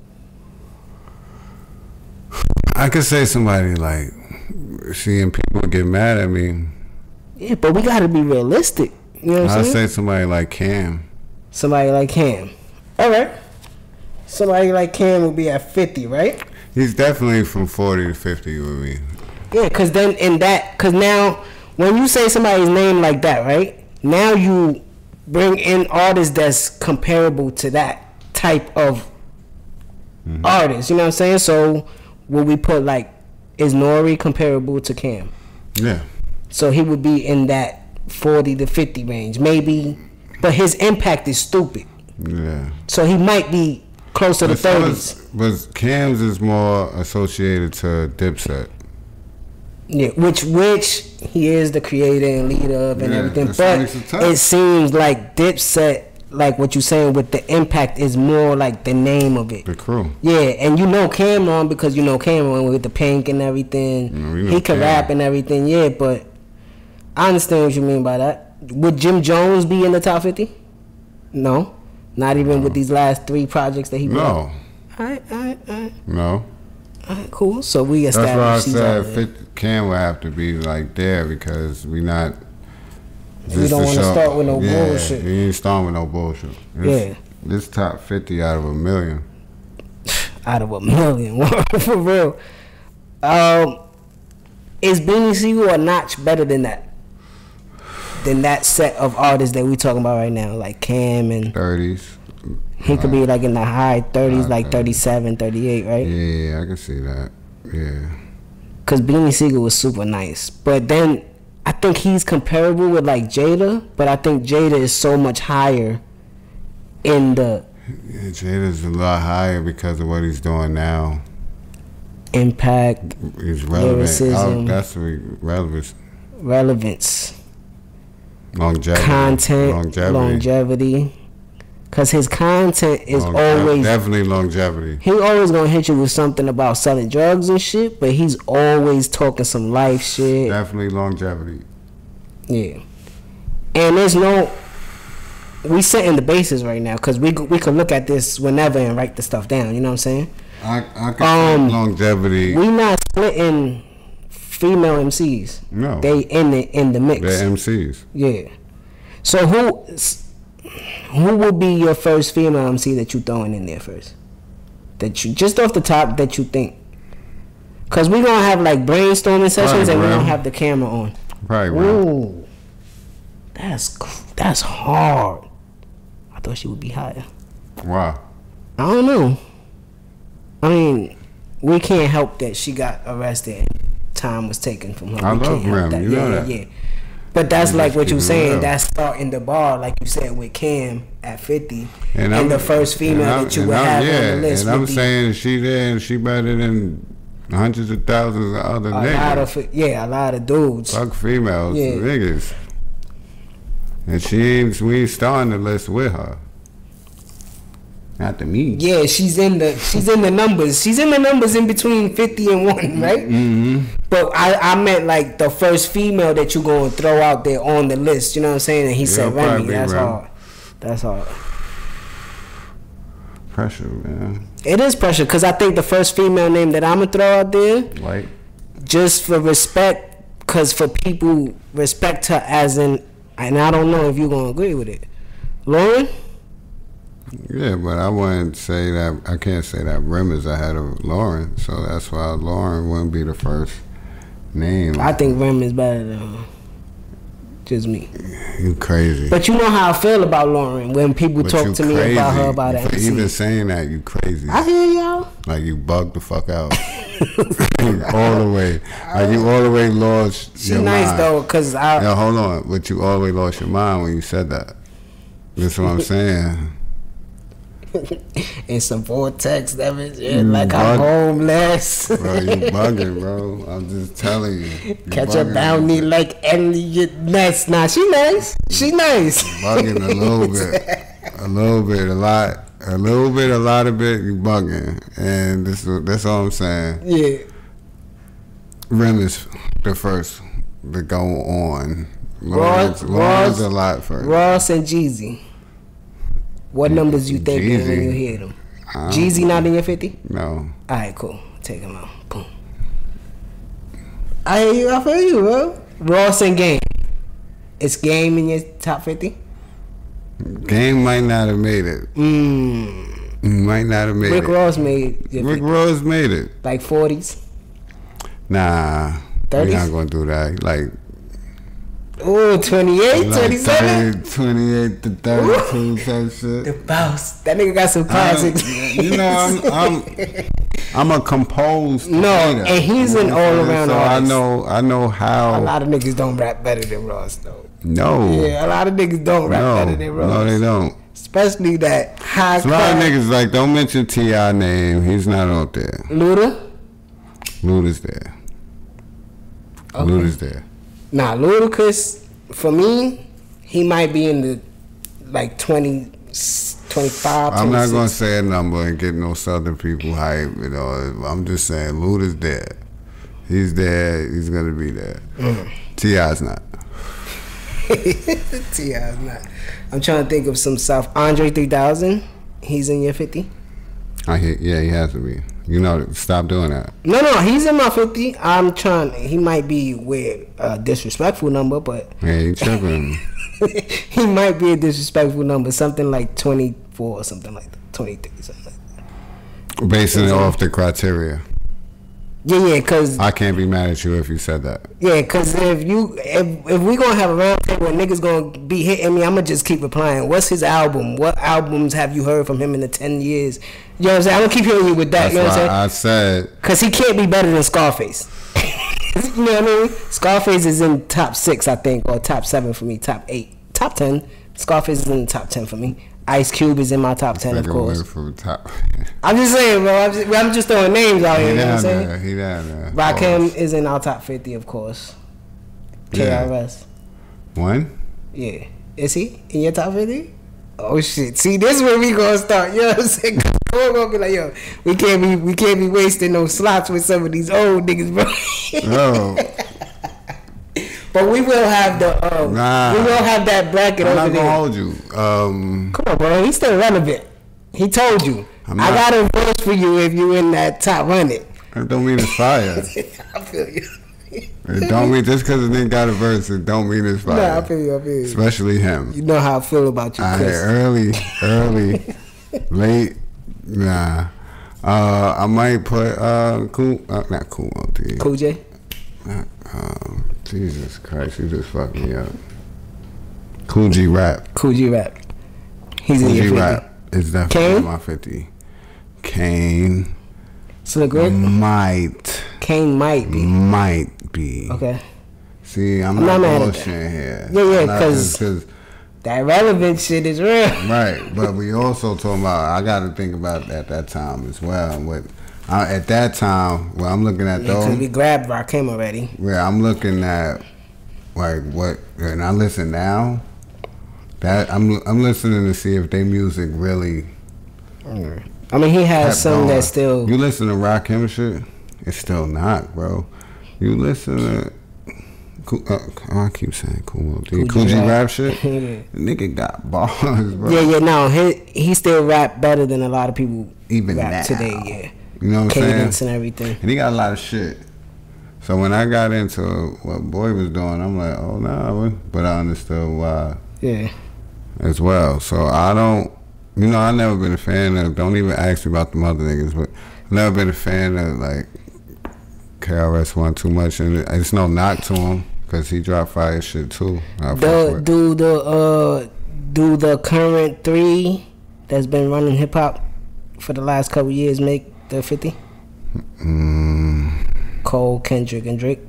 I could say somebody like, seeing people get mad at me. Yeah, but we got to be realistic. You know what I'm I'd saying? say somebody like Cam. Somebody like Cam. All right. Somebody like Cam would be at fifty, right? He's definitely from forty to fifty with me. Yeah, because then in that, because now when you say somebody's name like that, right? Now you bring in artists that's comparable to that type of mm-hmm. artist. You know what I'm saying? So will we put like, is Nori comparable to Cam? Yeah. So he would be in that forty to fifty range, maybe, but his impact is stupid. Yeah. So he might be close to the thirties. But Cam's is more associated to Dipset. Yeah, which which he is the creator and leader of and yeah, everything. But it seems like Dipset, like what you're saying with the impact, is more like the name of it. The crew. Yeah, and you know Cameron because you know Cameron with the pink and everything. Mm, he can Cam. rap and everything, yeah, but I understand what you mean by that. Would Jim Jones be in the top fifty? No. Not even no. with these last three projects that he brought. No. Alright, alright, alright. No. Alright, cool. So we established. That's why I said fifty, Cam would have to be like there because we not. We don't want to start with no yeah, bullshit. You ain't starting with no bullshit. This, yeah. This top fifty out of a million. Out of a million, for real. Um, is Beanie Sigel a notch better than that? Than that set of artists that we talking about right now, like Cam and thirties. He could be like in the high thirties, like thirty-seven, thirty-eight, right? Yeah, I can see that. Yeah. Cause Beanie Sigel was super nice, but then I think he's comparable with like Jada, but I think Jada is so much higher in the. Yeah, Jada's a lot higher because of what he's doing now. Impact. He's relevant. Lyricism, oh, that's the relevance. Relevance. Longevity. content, Longevity. longevity. Cause his content is Longe- always definitely longevity. he always gonna hit you with something about selling drugs and shit, but he's always talking some life shit. Definitely longevity. Yeah, and there's no we setting the basis right now because we we could look at this whenever and write the stuff down. You know what I'm saying? I I can Um, longevity. We not splitting female M Cs. No. They in the in the mix. They're M Cs. Yeah. So who who would be your first female M C that you throwing in there first? That you just off the top that you think? Cause we gonna have like brainstorming sessions Right, and we bro. don't have the camera on. Right, bro. Ooh, that's cr- that's hard. I thought she would be higher. Wow. I don't know. I mean, we can't help that she got arrested and time was taken from her. I we love can't help Rem, that. you yeah, know yeah, that. yeah. But that's I'm like just what you keeping it saying. real. That's starting the bar, like you said, with Cam at fifty, and, I'm- the first female and I'm- that you and would I'm- have yeah, on the list. and I'm would be saying she there and she better than hundreds of thousands of other a lot niggas. of yeah, a lot of dudes. Fuck females, Yeah. niggas. And she ain't, we ain't starting the list with her. Not to me. Yeah, she's in the she's in the numbers. She's in the numbers in between fifty and one, right? Mm-hmm. But I, I meant like the first female that you gonna throw out there on the list. You know what I'm saying? And he said it'll probably Remy. be That's Rem. hard. That's hard. Pressure, man. It is pressure because I think the first female name that I'm gonna throw out there, Like, just for respect, because for people respect her as in, and I don't know if you're gonna agree with it, Lauren. yeah, but I wouldn't say that. I can't say that Rem is ahead of Lauren, so that's why Lauren wouldn't be the first name. I think Rem is better than her. Just me. You crazy. But you know how I feel about Lauren when people But talk you to me crazy. about her about For M C. even saying that, you crazy. I hear y'all. Like you bugged the fuck out. all the way. Like you all the way lost She your nice mind. though, cause I Yo, hold on. But you all the way lost your mind when you said that. That's what I'm saying. in some vortex that is yeah, You like I'm bug- homeless. Bro, you bugging, bro. I'm just telling you. You Catch a bugging bounty like Elliot Ness. Nah, she nice. She nice. Bugging a little bit. A little bit, a lot. A little bit, a lot of bit, you bugging. And this, that's all I'm saying. Yeah. Rem is the first to go on. Ross- Lauren's, Lauren's Ross- a lot first. Ross and Jeezy. What numbers you think when Jeezy. you hear them? I don't- Jeezy not in your fifty? No. Alright, cool. Take him out. Boom. I hear you. I feel you, bro. Ross and Game. Is Game in your top fifty? Game might not have made it. Mmm. Might not have made Rick it. Ross made your Rick fifty. Ross made it. Like forties. Nah. thirties? We're not going to do that. Like, Ooh, twenty-eight, like twenty-seven. thirty, twenty-eight to thirty-two type The shit. boss. That nigga got some I'm- classics. you know, I'm, I'm, I'm a composed No, hater. and he's You an know what I'm saying? all-around So I artist. know, I know A how. lot of niggas don't rap better than Ross, though. No. Yeah, a lot of niggas don't rap No. better than Ross. No, they don't. Especially that high It's a lot of class. niggas like, don't mention T I name. He's not out there. Luda? Luda's there. Okay. Luda's there. Nah, Ludacris, for me, he might be in the like twenty, twenty-five, I'm not twenty-six. gonna say a number and get no Southern people hype. You know, I'm just saying Luda's there. He's there. He's gonna be there. Mm. T I's not. T I's not. I'm trying to think of some South. Andre three thousand, he's in your fifty? I hear, yeah, he has to be. You know, stop doing that. No, no, he's in my fifty. I'm trying. He might be with a disrespectful number, but Yeah, you tripping. he might be a disrespectful number. Something like twenty-four or something like that. twenty-three, something like that. Basing it off the criteria. Yeah, yeah, cause I can't be mad at you if you said that. yeah, cause if you if if we gonna have a round table and niggas gonna be hitting me, I'm gonna just keep replying. What's his album? What albums have you heard from him in the ten years? You know what I'm saying? I'm gonna keep hearing you with that. That's you know what I'm why saying? I said Cause he can't be better than Scarface. You know what I mean? Scarface is in top six, I think, or top seven for me. Top eight, top ten. Scarface is in the top ten for me. Ice Cube is in my top ten, of nigga course. went from top. I'm just saying, bro. I'm just, I'm just throwing names out here. He You know what I'm down saying? there. He down there. Rakim is in our top fifty, of course. K R S. One? Yeah. Is he in your top fifty? Oh shit! See, this is where we gonna start. You know what I'm saying? We're gonna be like, yo, we can't be, we can't be wasting no slots with some of these old niggas, bro. No. But we will have the, um, nah. we will have that bracket I'm over not there. gonna hold you. Um, Come on, bro. He's still relevant. He told you. I'm I not- got a verse for you if you in that top hundred. It don't mean it's fire. I feel you. It don't mean just because it didn't got a verse, it don't mean it's fire. Nah, I feel you. I feel you. Especially him. You know how I feel about you, I Chris. early, early, late. Nah. Uh, I might put uh, cool, uh, not cool O D. Cool J. Not, um, Jesus Christ, you just fucked me up. Cool G Rap. Cool G Rap. He's Cool in your G fifty. Rap is definitely Kane? in my fifty. Kane Slick Rick. might, Kane might be. might be. Okay. See, I'm, I'm not, not mad at bullshitting here. Yeah, yeah, I'm not 'cause- just- That relevant shit is real. right, but we also talking about. I got to think about at that time as well. What uh, at that time, well, I'm looking at Because those. we grabbed Rakim already. Where I'm looking at, like what, and I listen now. That I'm I'm listening to see if their music really. I mean, he has kept some going. that still. You listen to Rakim shit, it's still not, bro. You listen to. Cool, uh, oh, I keep saying cool. Cool Cool G Rap. Rap shit. Yeah. Nigga got bars, bro. Yeah, yeah, no, he he still rap better than a lot of people Even rap now. today. Yeah, You know what I'm saying? cadence and everything. And he got a lot of shit. So when I got into what Boy was doing, I'm like, oh nah, but I understood why Yeah, as well. So I don't, you know, I never been a fan of. Don't even ask me about the other niggas, but I've never been a fan of like K R S One too much, and it's no knock to him because he dropped fire shit too. I fuck do, with. do the uh do the current three that's been running hip hop for the last couple years make the fifty? Mm, Cole, Kendrick, and Drake.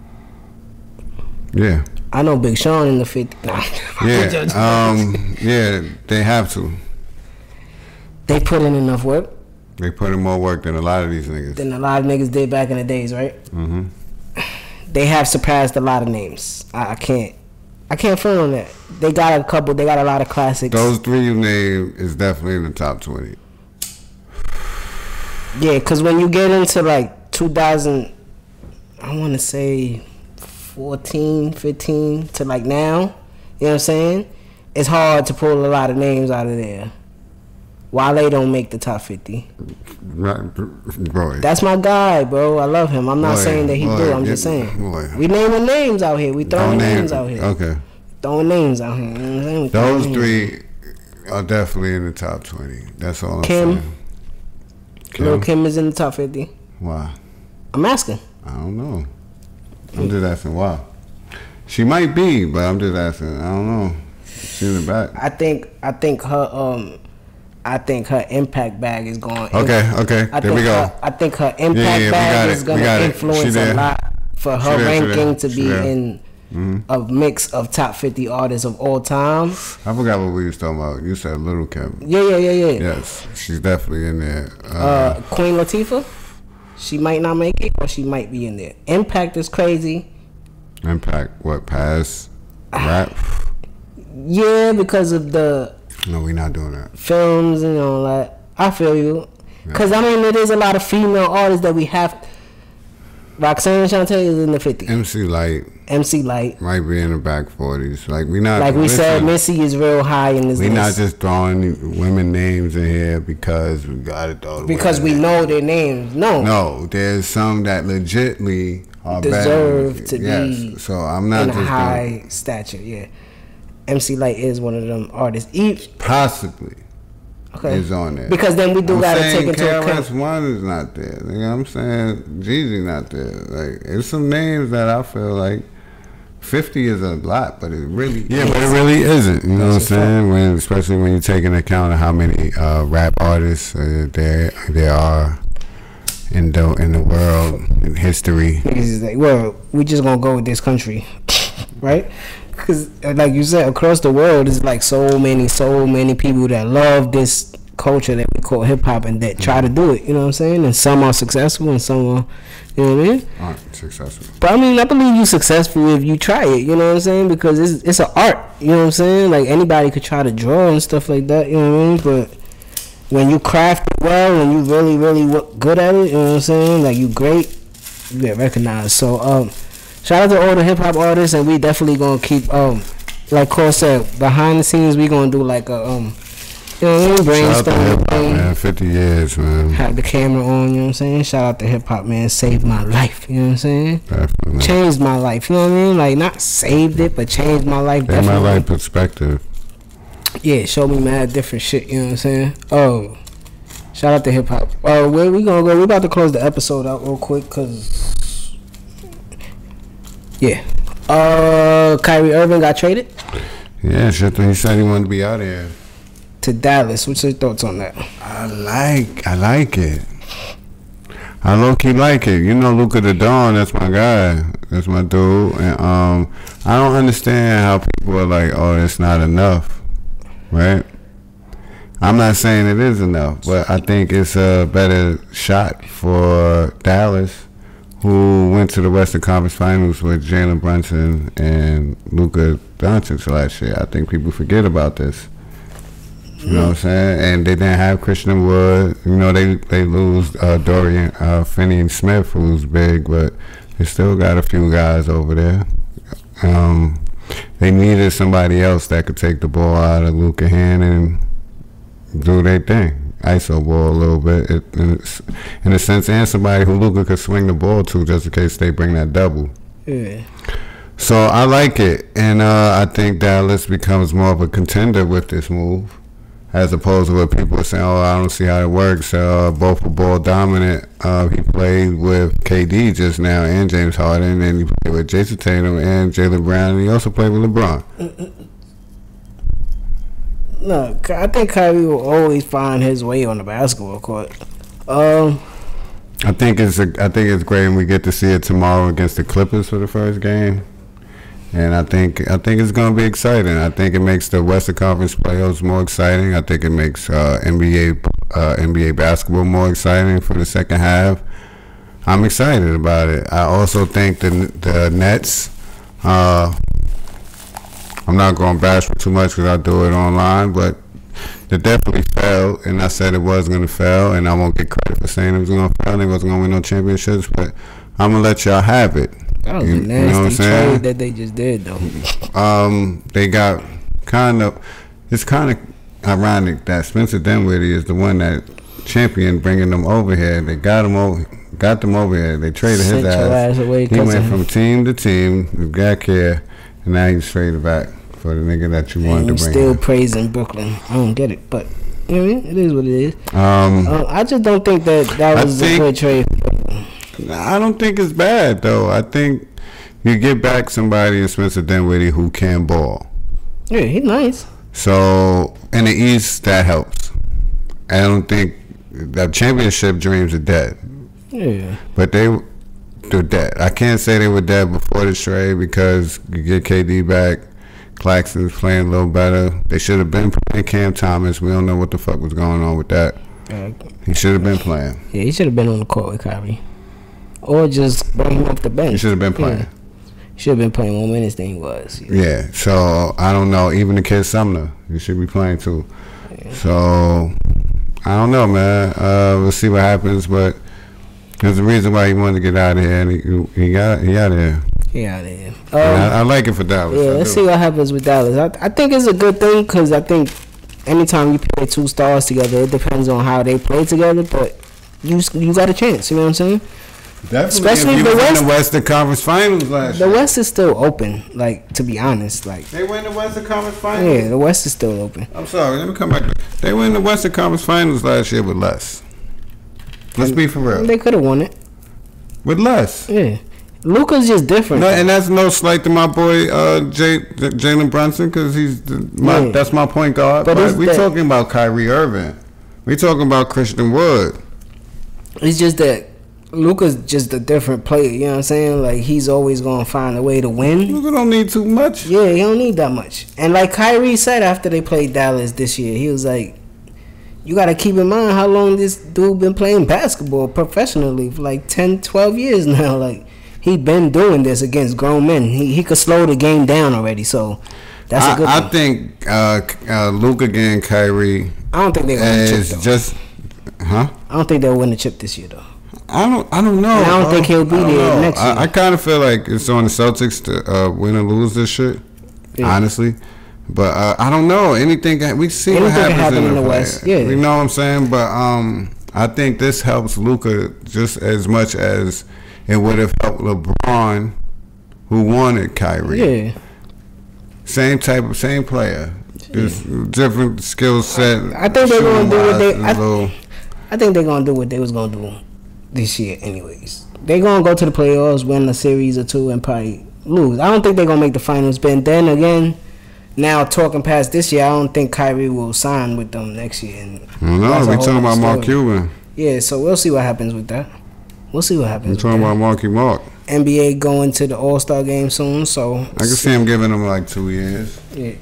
yeah, I know Big Sean in the fifty. Nah. yeah, um, yeah. They have to. They put in enough work They put in more work than a lot of these niggas. than a lot of niggas did back in the days, right? Mm-hmm. They have surpassed a lot of names. I, I can't, I can't front on that. They got a couple. They got a lot of classics. Those three you named is definitely in the top twenty. Yeah, because when you get into like two thousand, I want to say fourteen, fifteen to like now, you know what I'm saying? It's hard to pull a lot of names out of there. Wale don't make the top fifty. Right, bro. That's my guy, bro. I love him. I'm not Boy, saying that he boy, do. I'm get- just saying. boy. We naming names out here. We throwing Don't name- names out here. Okay. Throwing names out here. You know what I'm saying? We throwing Those names. three are definitely in the top twenty. That's all I'm Kim. saying. Kim? Lil Kim is in the top fifty. Why? I'm asking. I don't know. I'm just asking why. She might be, but I'm just asking. I don't know. She in the back. I think. I think her. Um. I think her impact bag is going. Okay, okay. I There think we go. Her, I think her impact Yeah, yeah, we got bag it. is We gonna got it. She influence there. a lot for her She there, she ranking there. to She be there. in Mm-hmm. a mix of top fifty artists of all time. I forgot what we was talking about. You said Little Kim. Yeah, yeah, yeah, yeah. Yes, she's definitely in there. Uh, Uh, Queen Latifah, she might not make it, or she might be in there. Impact is crazy. Impact, what, pass? Rap? Yeah, because of the No, we not doing that. films and all that. I feel you. Because, I mean, there is a lot of female artists that we have. Roxanne Shante is in the fifty. M C Light M C Light. might be in the back forties. Like, we not. Like we listen, said, Missy is real high in this we list. not just throwing women names in here because we got to throw the because we women know their names. No. in. No, there's some that legitly are Deserve better. to yes. be So I'm not in a just high gonna, stature, yeah. M C Light is one of them artists. E- possibly okay. is on there. Because then we do I'm got to saying take into K R S account. One is not there. You know what I'm saying? Jeezy not there. Like, it's some names that I feel like fifty is a lot, but it really yeah, but it really isn't. You know what I'm That's a saying? When especially when you take into account of how many uh, rap artists uh, there there are in the in the world in history. Niggas is like, well, we just gonna go with this country, right? Because, like you said, across the world, there's like so many, so many people that love this culture that we call hip hop and that try to do it. You know what I'm saying? And some are successful and some are, you know what I mean? Aren't successful. But I mean, I believe you successful if you try it. You know what I'm saying? Because it's it's an art. You know what I'm saying? Like anybody could try to draw and stuff like that. You know what I mean? But when you craft it well and you really really work good at it, you know what I'm saying? Like you great, you get recognized. So um, shout out to all the hip hop artists, and we definitely gonna keep um, like Cole said, behind the scenes we gonna do like a um. You know what I mean? Brainstorm. Shout out to hip hop, man. fifty years, man. Have the camera on, you know what I'm saying? Shout out to hip hop, man. Saved my life, you know what I'm saying? Definitely. Changed my life, you know what I mean? Like, not saved it, but changed my life. In Definitely. my life perspective. Yeah, showed me mad different shit, you know what I'm saying? Oh, shout out to hip hop. Oh, uh, where we gonna go? We about to close the episode out real quick, cause yeah. Uh, Kyrie Irving got traded? Yeah, shit. He said he wanted to be out of here. To Dallas. What's your thoughts on that? I like, I like it. I low key like it. You know, Luka the Dawn. That's my guy. That's my dude. And um, I don't understand how people are like, "Oh, it's not enough," right? I'm not saying it is enough, but I think it's a better shot for Dallas, who went to the Western Conference Finals with Jalen Brunson and Luka Doncic last year. I think people forget about this. You know what I'm saying? And they didn't have Christian Wood. You know, they they lose uh, Dorian uh, Finney-Smith, who's big, but they still got a few guys over there. Um, they needed somebody else that could take the ball out of Luka's hand and do their thing. I S O ball a little bit, it, in, in a sense, and somebody who Luka could swing the ball to just in case they bring that double. Yeah. So I like it, and uh, I think Dallas becomes more of a contender with this move. As opposed to what people are saying, oh, I don't see how it works. Uh, both were ball dominant. Uh, he played with K D just now and James Harden, and he played with Jason Tatum and Jaylen Brown, and he also played with LeBron. No, I think Kyrie will always find his way on the basketball court. Um, I think it's a, I think it's great, and we get to see it tomorrow against the Clippers for the first game. And I think I think it's going to be exciting. I think it makes the Western Conference playoffs more exciting. I think it makes uh, N B A uh, N B A basketball more exciting for the second half. I'm excited about it. I also think the the Nets. Uh, I'm not going to bash for too much because I do it online, but they definitely fell. And I said it was going to fail, and I won't get credit for saying it was going to fail. They wasn't going to win no championships, but I'm going to let y'all have it. That was you, a nasty you know what I'm saying? trade that they just did, though. Um, they got kind of. It's kind of ironic that Spencer Dinwiddie is the one that championed bringing them over here. They got him over, got them over here. They traded Sent his your ass. ass away He 'cause went of from him. team to team, got here, and now he's traded back for the nigga that you wanted And to bring. still in. praising Brooklyn. I don't get it, but you know what I mean? It is what it is. Um, Uh, I just don't think that that I was think- a good trade. I don't think it's bad though. I think you get back somebody in Spencer Dinwiddie who can ball. Yeah, he's nice. So in the East, that helps. I don't think the championship dreams are dead, Yeah. but they they're dead. I can't say they were dead before the trade because you get K D back. Claxton's playing a little better. They should have been playing Cam Thomas. We don't know what the fuck was going on with that. Uh, He should have been playing. yeah, he should have been on the court with Kyrie. Or just bring him off the bench. He should have been playing. Yeah. Should have been playing more minutes than he was. Yeah. Yeah, so I don't know. Even the kid Sumner, he should be playing too. Yeah. So I don't know, man. Uh, we'll see what happens, but there's a reason why he wanted to get out of here, and he, he got he out of here. Yeah, there. Um, And I, I like it for Dallas. yeah, I let's do. see what happens with Dallas. I, I think it's a good thing because I think anytime you play two stars together, it depends on how they play together, but you you got a chance. You know what I'm saying? Definitely, especially if he the was West- in the Western Conference Finals last The year. West is still open. Like, to be honest, like, They win the Western Conference Finals. yeah, the West is still open. I'm sorry, let me come back. They win the Western Conference Finals last year with less. Let's be for real. They could have won it. With less. Yeah, Luka's just different. No, and that's no slight to my boy uh, Jay, Jalen Brunson because he's the, my, Yeah. that's my point guard. But But, it's we that- talking about Kyrie Irving. We talking about Christian Wood. It's just that Luka's just a different player. You know what I'm saying? Like, he's always gonna find a way to win. Luka don't need too much. Yeah, he don't need that much. And like Kyrie said after they played Dallas this year, he was like, you got to keep in mind how long this dude been playing basketball professionally for like ten, twelve years now. Like, he been doing this against grown men. He he could slow the game down already. So that's I, a good. I one. think uh, uh, Luka getting Kyrie. I don't think they're gonna win the is chip though. just, huh? I don't think they'll win the chip this year though. I don't. I don't know. And I don't bro. think he'll be I don't there know. next year. I, I kind of feel like it's on the Celtics to uh, win or lose this shit. Yeah. Honestly, but uh, I don't know. Anything can- we see Anything what can happens happen in the, in the play. West. Yeah. You know what I'm saying. But um, I think this helps Luka just as much as it would have helped LeBron, who wanted Kyrie. Yeah. Same type of same player. Just different skill set. I think they're gonna do what they. I, little, I think they're gonna do what they was gonna do this year, anyways. They're gonna go to the playoffs, win a series or two, and probably lose. I don't think they're gonna make the finals. But then again, now talking past this year, I don't think Kyrie will sign with them next year. And I don't know. that's a We whole talking about other Mark story. Cuban. Yeah, so we'll see what happens with that. We'll see what happens. We with talking that. about Marky Mark. N B A going to the All Star game soon, so I can see him giving him like two years. yeah,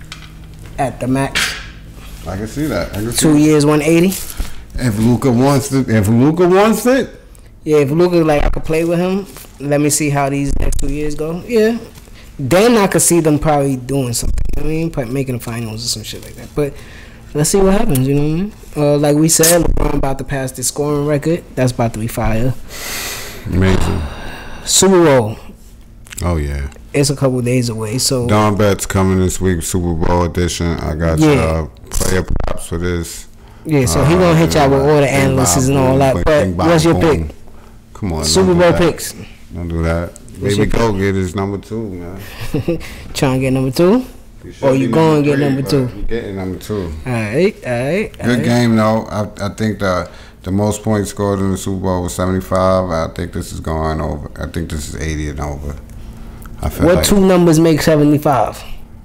at the max, I can see that. I can see two that. years, one eighty. If Luka wants it, if Luka wants it, Yeah, if Luka like I could play with him, let me see how these next two years go. Yeah, then I could see them probably doing something. You know what I mean, probably making the finals or some shit like that. But let's see what happens. You know what I mean? Uh, like we said, LeBron about to pass the scoring record. That's about to be fire. amazing. Super Bowl. Oh yeah. It's a couple days away, so Don Betts coming this week, Super Bowl edition. I got Yeah. uh, player props for this. yeah. So he gonna hit y'all with all the analysts and all that. But what's your pick? Come on, Super don't do Bowl that. picks. Don't do that. What's Baby your Go get his number two, man. Trying to get number two. should Or you be going to get three, number but two? you getting number two. All right, all right. Good game though. I I think the the most points scored in the Super Bowl was seventy-five. I think this is going over. I think this is eighty and over. I feel What like, two numbers make seventy-five?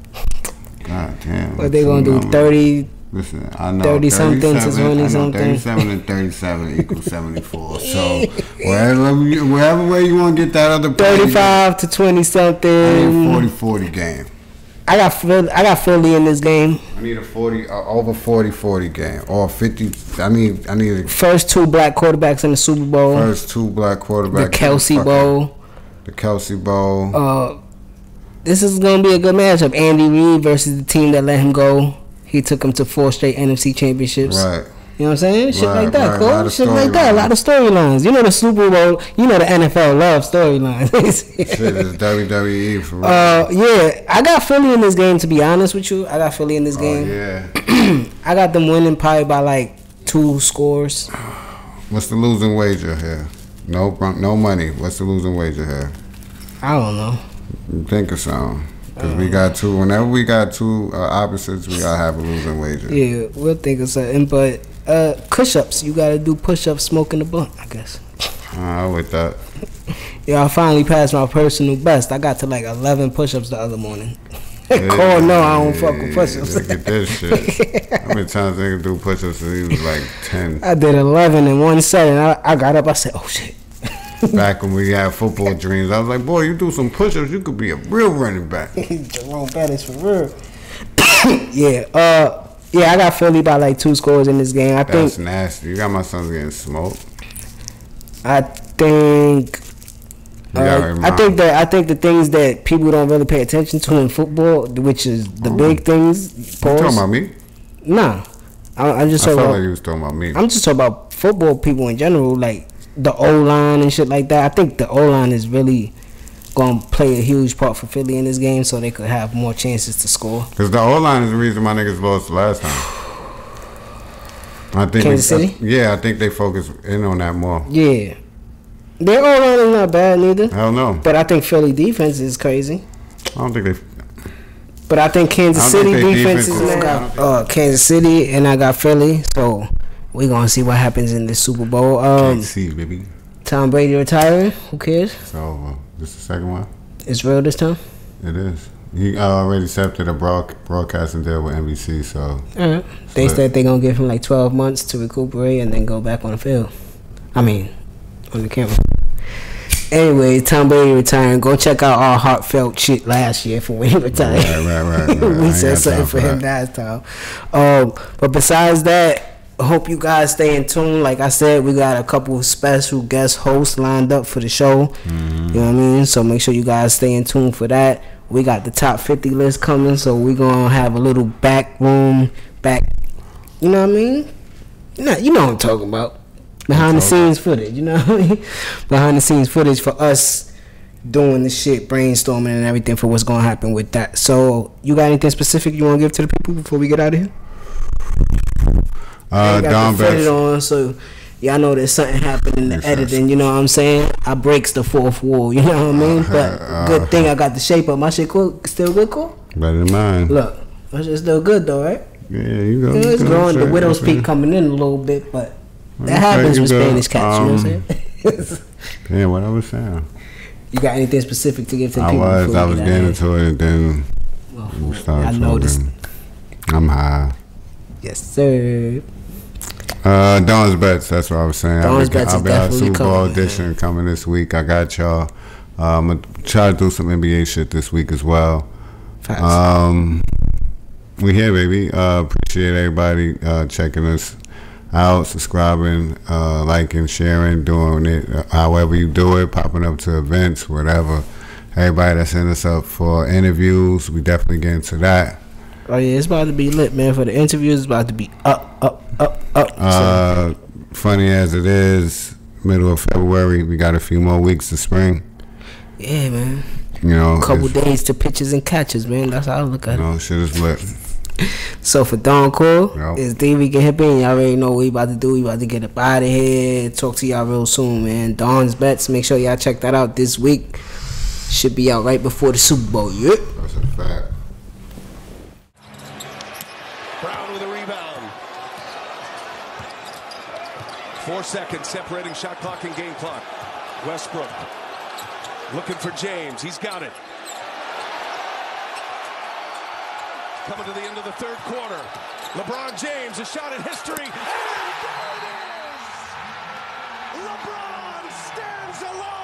God damn. What they two gonna do? numbers. thirty. Listen, I know thirty something to thirty-seven, twenty I know something. thirty-seven and thirty-seven equals seventy-four. So wherever you, wherever way you want to get that other play, thirty-five to twenty I need a something. forty forty game. I got Philly, I got Philly in this game. I need a forty uh, over forty forty game or fifty. I need I need the First two black quarterbacks in the Super Bowl. first two black quarterbacks. the Kelsey fucking- Bowl. The Kelsey Bowl. Uh, this is gonna be a good matchup. Andy Reid versus the team that let him go. He took him to four straight N F C championships. Right. You know what I'm saying? Shit Right, like that, right. cool. Lot of Shit like that. A lot of storylines. You know the Super Bowl. You know the N F L loves storylines. Shit is W W E for real. uh, yeah, I got Philly in this game. To be honest with you, I got Philly in this oh, game. yeah. I got them winning probably by like two scores. What's the losing wager here? No, no money. What's the losing wager here? I don't know. Think of something. Because we got two. Whenever we got two uh, opposites, we gotta have a losing wager. Yeah, we'll think of something. But uh, push-ups, you gotta do push-ups smoking the blunt, I guess. Uh, with that. Yeah, I finally passed my personal best. I got to like eleven push-ups the other morning. Yeah, Cole, no, I don't fuck with push-ups. Look at this shit. How many times niggas do push-ups since he was like ten? I did eleven in one set, and I, I got up. I said, "Oh shit." Back when we had football dreams, I was like, boy, you do some push-ups, you could be a real running back. Jerome Bettis for real. yeah, uh, yeah, I got Philly by like two scores in this game. I That's think. nasty. You got my sons getting smoked. I think. You got Uh, it, I Mom. think that I think the things that people don't really pay attention to in football, which is the big things. You talking Pause. about me? Nah, I, I'm just I talking felt about. like you was talking about me. I'm just talking about football people in general, like the O line and shit like that. I think the O line is really gonna play a huge part for Philly in this game, so they could have more chances to score. Because the O-line is the reason my niggas lost the last time. I think Kansas we- City? yeah, I think they focus in on that more. Yeah, their O line is not bad neither, Hell no. but I think Philly defense is crazy. I don't think they... But I think Kansas I don't City think they defense, defense is is- now. Uh, Kansas City and I got Philly, so we gonna see what happens in this Super Bowl. Um, Can't see, baby. Tom Brady retiring. Who cares? So, uh, this is the second one? It's real this time. It is. He already accepted a broad, broadcasting deal with N B C, so... All right. They But- said they gonna give him like twelve months to recuperate and then go back on the field. I mean, on the camera. Anyway, Tom Brady retiring. Go check out our heartfelt shit last year for when he retired. Right, right, right. right. I we ain't said got something time for for him that. last time. Um, but besides that, I hope you guys stay in tune. Like I said, we got a couple of special guest hosts lined up for the show. Mm-hmm. You know what I mean? So make sure you guys stay in tune for that. We got the top fifty list coming, so we're going to have a little back room, back, you know what I mean? You know, you know what I'm talking about. Behind the scenes footage, you know what I mean? Behind the scenes footage for us doing the shit, brainstorming and everything for what's going to happen with that. So you got anything specific you want to give to the people before we get out of here? Uh, Don Betts. On, so y'all know there's something happening in the editing, you know what I'm saying? I breaks the fourth wall, you know what I mean? But uh, good thing I got the shape up. My shit cool, still good, cool? Better than mine. Look, my shit's still good though, right? Yeah, you go. You know, it's growing. The widow's peak coming in a little bit, but that happens with Spanish cats, um, you know what I'm saying? Yeah, what I was saying. You got anything specific to give to the I people? I was, I was getting into it, and then well, we started I noticed. I'm high. Yes, sir. Uh, Don's Bets, that's what I was saying. Don's I'll be, Bets I'll is be out Super Bowl coming, edition man. coming this week. I got y'all. Uh, I'm going to try to do some N B A shit this week as well. Facts. Um, we here, baby. Uh, appreciate everybody uh, checking us out, subscribing, uh, liking, sharing, doing it uh, however you do it, popping up to events, whatever. Everybody that's in us up for interviews, we definitely get into that. Oh yeah, it's about to be lit, man. For the interviews, it's about to be up, up, up, up. Uh, funny as it is, middle of February, we got a few more weeks of spring. Yeah, man. You know, a couple days to pitches and catches, man. That's how I look at you it. know, shit is lit. So for Don Cool, yep. It's D V Get Hippie. Y'all already know what we about to do. We about to get up out of here. Talk to y'all real soon, man. Don's Bets. Make sure y'all check that out this week. Should be out right before the Super Bowl. Yeah. That's a fact. Brown with a rebound. Four seconds separating shot clock and game clock. Westbrook looking for James. He's got it. Coming to the end of the third quarter. LeBron James, a shot at history. And there it is! LeBron stands alone.